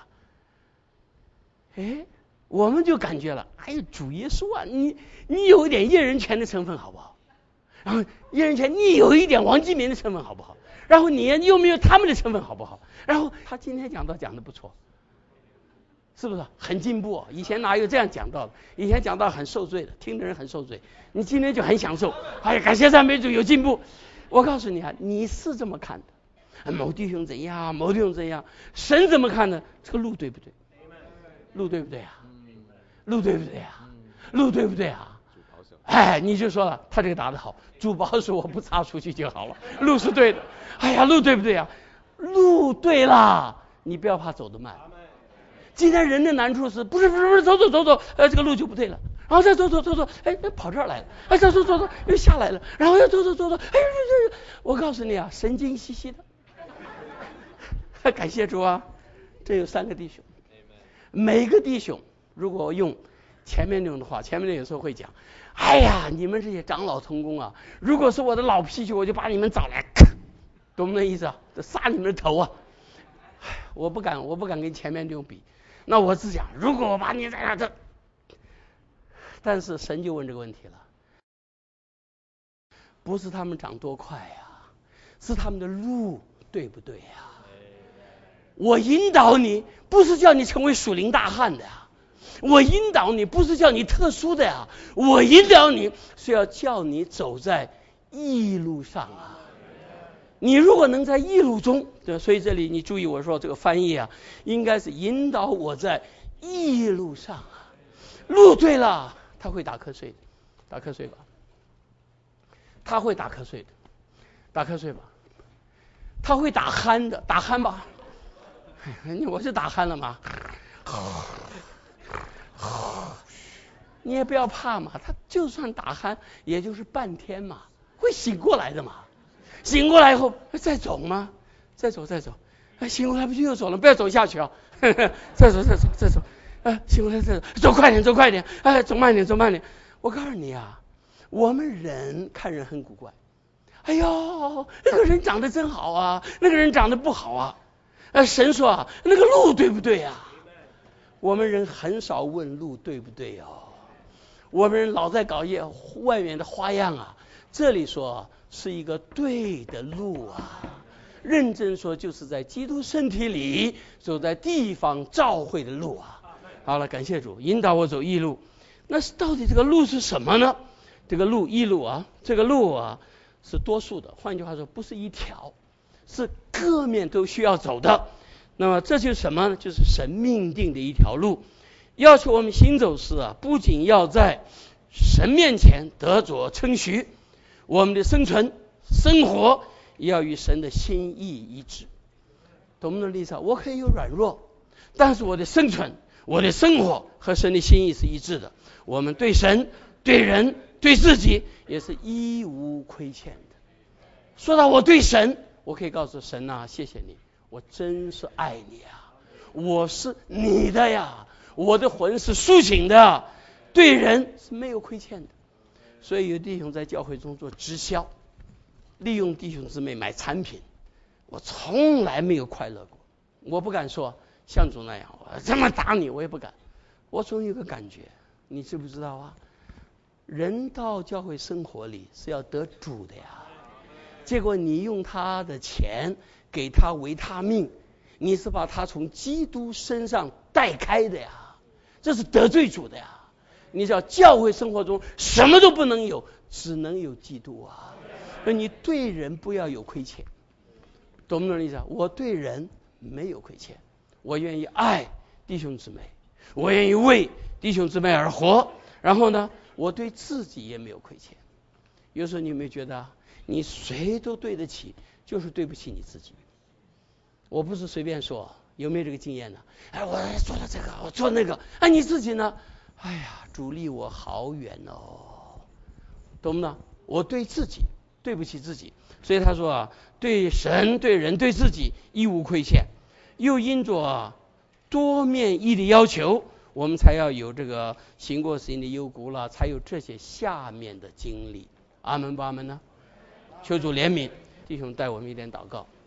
哎，我们就感觉了，哎呦，主耶稣啊，你你有一点叶人权的成分好不好？然后叶人权，你有一点王金明的成分好不好？然后你又没有他们的成分好不好？然后他今天讲到讲的不错，是不是很进步、哦？以前哪有这样讲到的？以前讲到很受罪的，听的人很受罪。你今天就很享受，哎呀，感谢赞美主有进步。我告诉你啊，你是这么看的，某弟兄怎样，某弟兄怎样，神怎么看呢？这个路对不对？路对不对啊？路对不对啊？路对不对啊？哎，你就说了，他这个答得好，主保守我不插出去就好了，路是对的。哎呀，路对不对啊？路对了，你不要怕走得慢。今天人的难处是不是不是不是走走走走，呃，这个路就不对了，然后再走走走走，哎，跑这儿来了，哎，再走走走又下来了，然后又走走走走，哎，这这，我告诉你啊，神经兮兮的。感谢主啊，这有三个弟兄，每个弟兄如果用前面那种的话，前面那有时候会讲，哎呀，你们这些长老同工啊，如果是我的老脾气，我就把你们找来，懂不懂意思啊？杀你们的头啊！我不敢，我不敢跟前面这种比。那我只讲，如果我把你在这，但是神就问这个问题了，不是他们长多快呀、啊，是他们的路对不对呀、啊？我引导你，不是叫你成为属灵大汉的呀、啊， 我引导你不是叫你特殊的呀，我引导你是要叫你走在义路上啊。你如果能在义路中，对，所以这里你注意我说这个翻译啊，应该是引导我在义路上啊。路对了，他会打瞌睡的，打瞌睡吧，他会打瞌睡的，打瞌睡吧，他会打鼾的，打鼾吧，我是打鼾了吗？你也不要怕嘛，他就算打鼾也就是半天嘛，会醒过来的嘛。醒过来以后再走吗？再走再走，哎，醒过来不就又走了？不要走下去啊！呵呵再走再走再走，哎，醒过来再走，走快点走快点，哎，走慢点走慢点。我告诉你啊，我们人看人很古怪。哎呦，那个人长得真好啊，那个人长得不好啊。呃，神说啊，那个路对不对啊？我们人很少问路对不对哦，我们人老在搞些外面的花样啊。这里说是一个对的路啊，认真说就是在基督身体里走在地方召会的路啊。好了，感谢主引导我走义路。那是到底这个路是什么呢？这个路义路啊，这个路啊是多数的，换句话说不是一条，是各面都需要走的。那么这就是什么呢？就是神命定的一条路，要求我们行走时啊，不仅要在神面前得着称许，我们的生存生活也要与神的心意一致。懂不懂意思？我可以有软弱，但是我的生存我的生活和神的心意是一致的。我们对神对人对自己也是一无亏欠的。说到我对神，我可以告诉神啊，谢谢你，我真是爱你啊，我是你的呀，我的魂是苏醒的，对人是没有亏欠的。所以有弟兄在教会中做直销，利用弟兄姊妹买产品，我从来没有快乐过。我不敢说像主那样我这么打你，我也不敢。我总有个感觉，你知不知道啊？人到教会生活里是要得主的呀，结果你用他的钱给他维他命，你是把他从基督身上带开的呀，这是得罪主的呀。你知道教会生活中什么都不能有，只能有基督啊。所以你对人不要有亏欠，懂不懂意思？我对人没有亏欠，我愿意爱弟兄姊妹，我愿意为弟兄姊妹而活，然后呢我对自己也没有亏欠。有时候你有没有觉得你谁都对得起，就是对不起你自己？我不是随便说，有没有这个经验呢？哎，我做了这个我做那个，哎，你自己呢？哎呀，主离我好远哦，懂不懂？我对自己对不起自己，所以他说啊，对神对人对自己一无亏欠。又因着多面义的要求，我们才要有这个行过实行的幽谷了，才有这些下面的经历。阿门不阿门呢？求主怜悯，弟兄带我们一点祷告。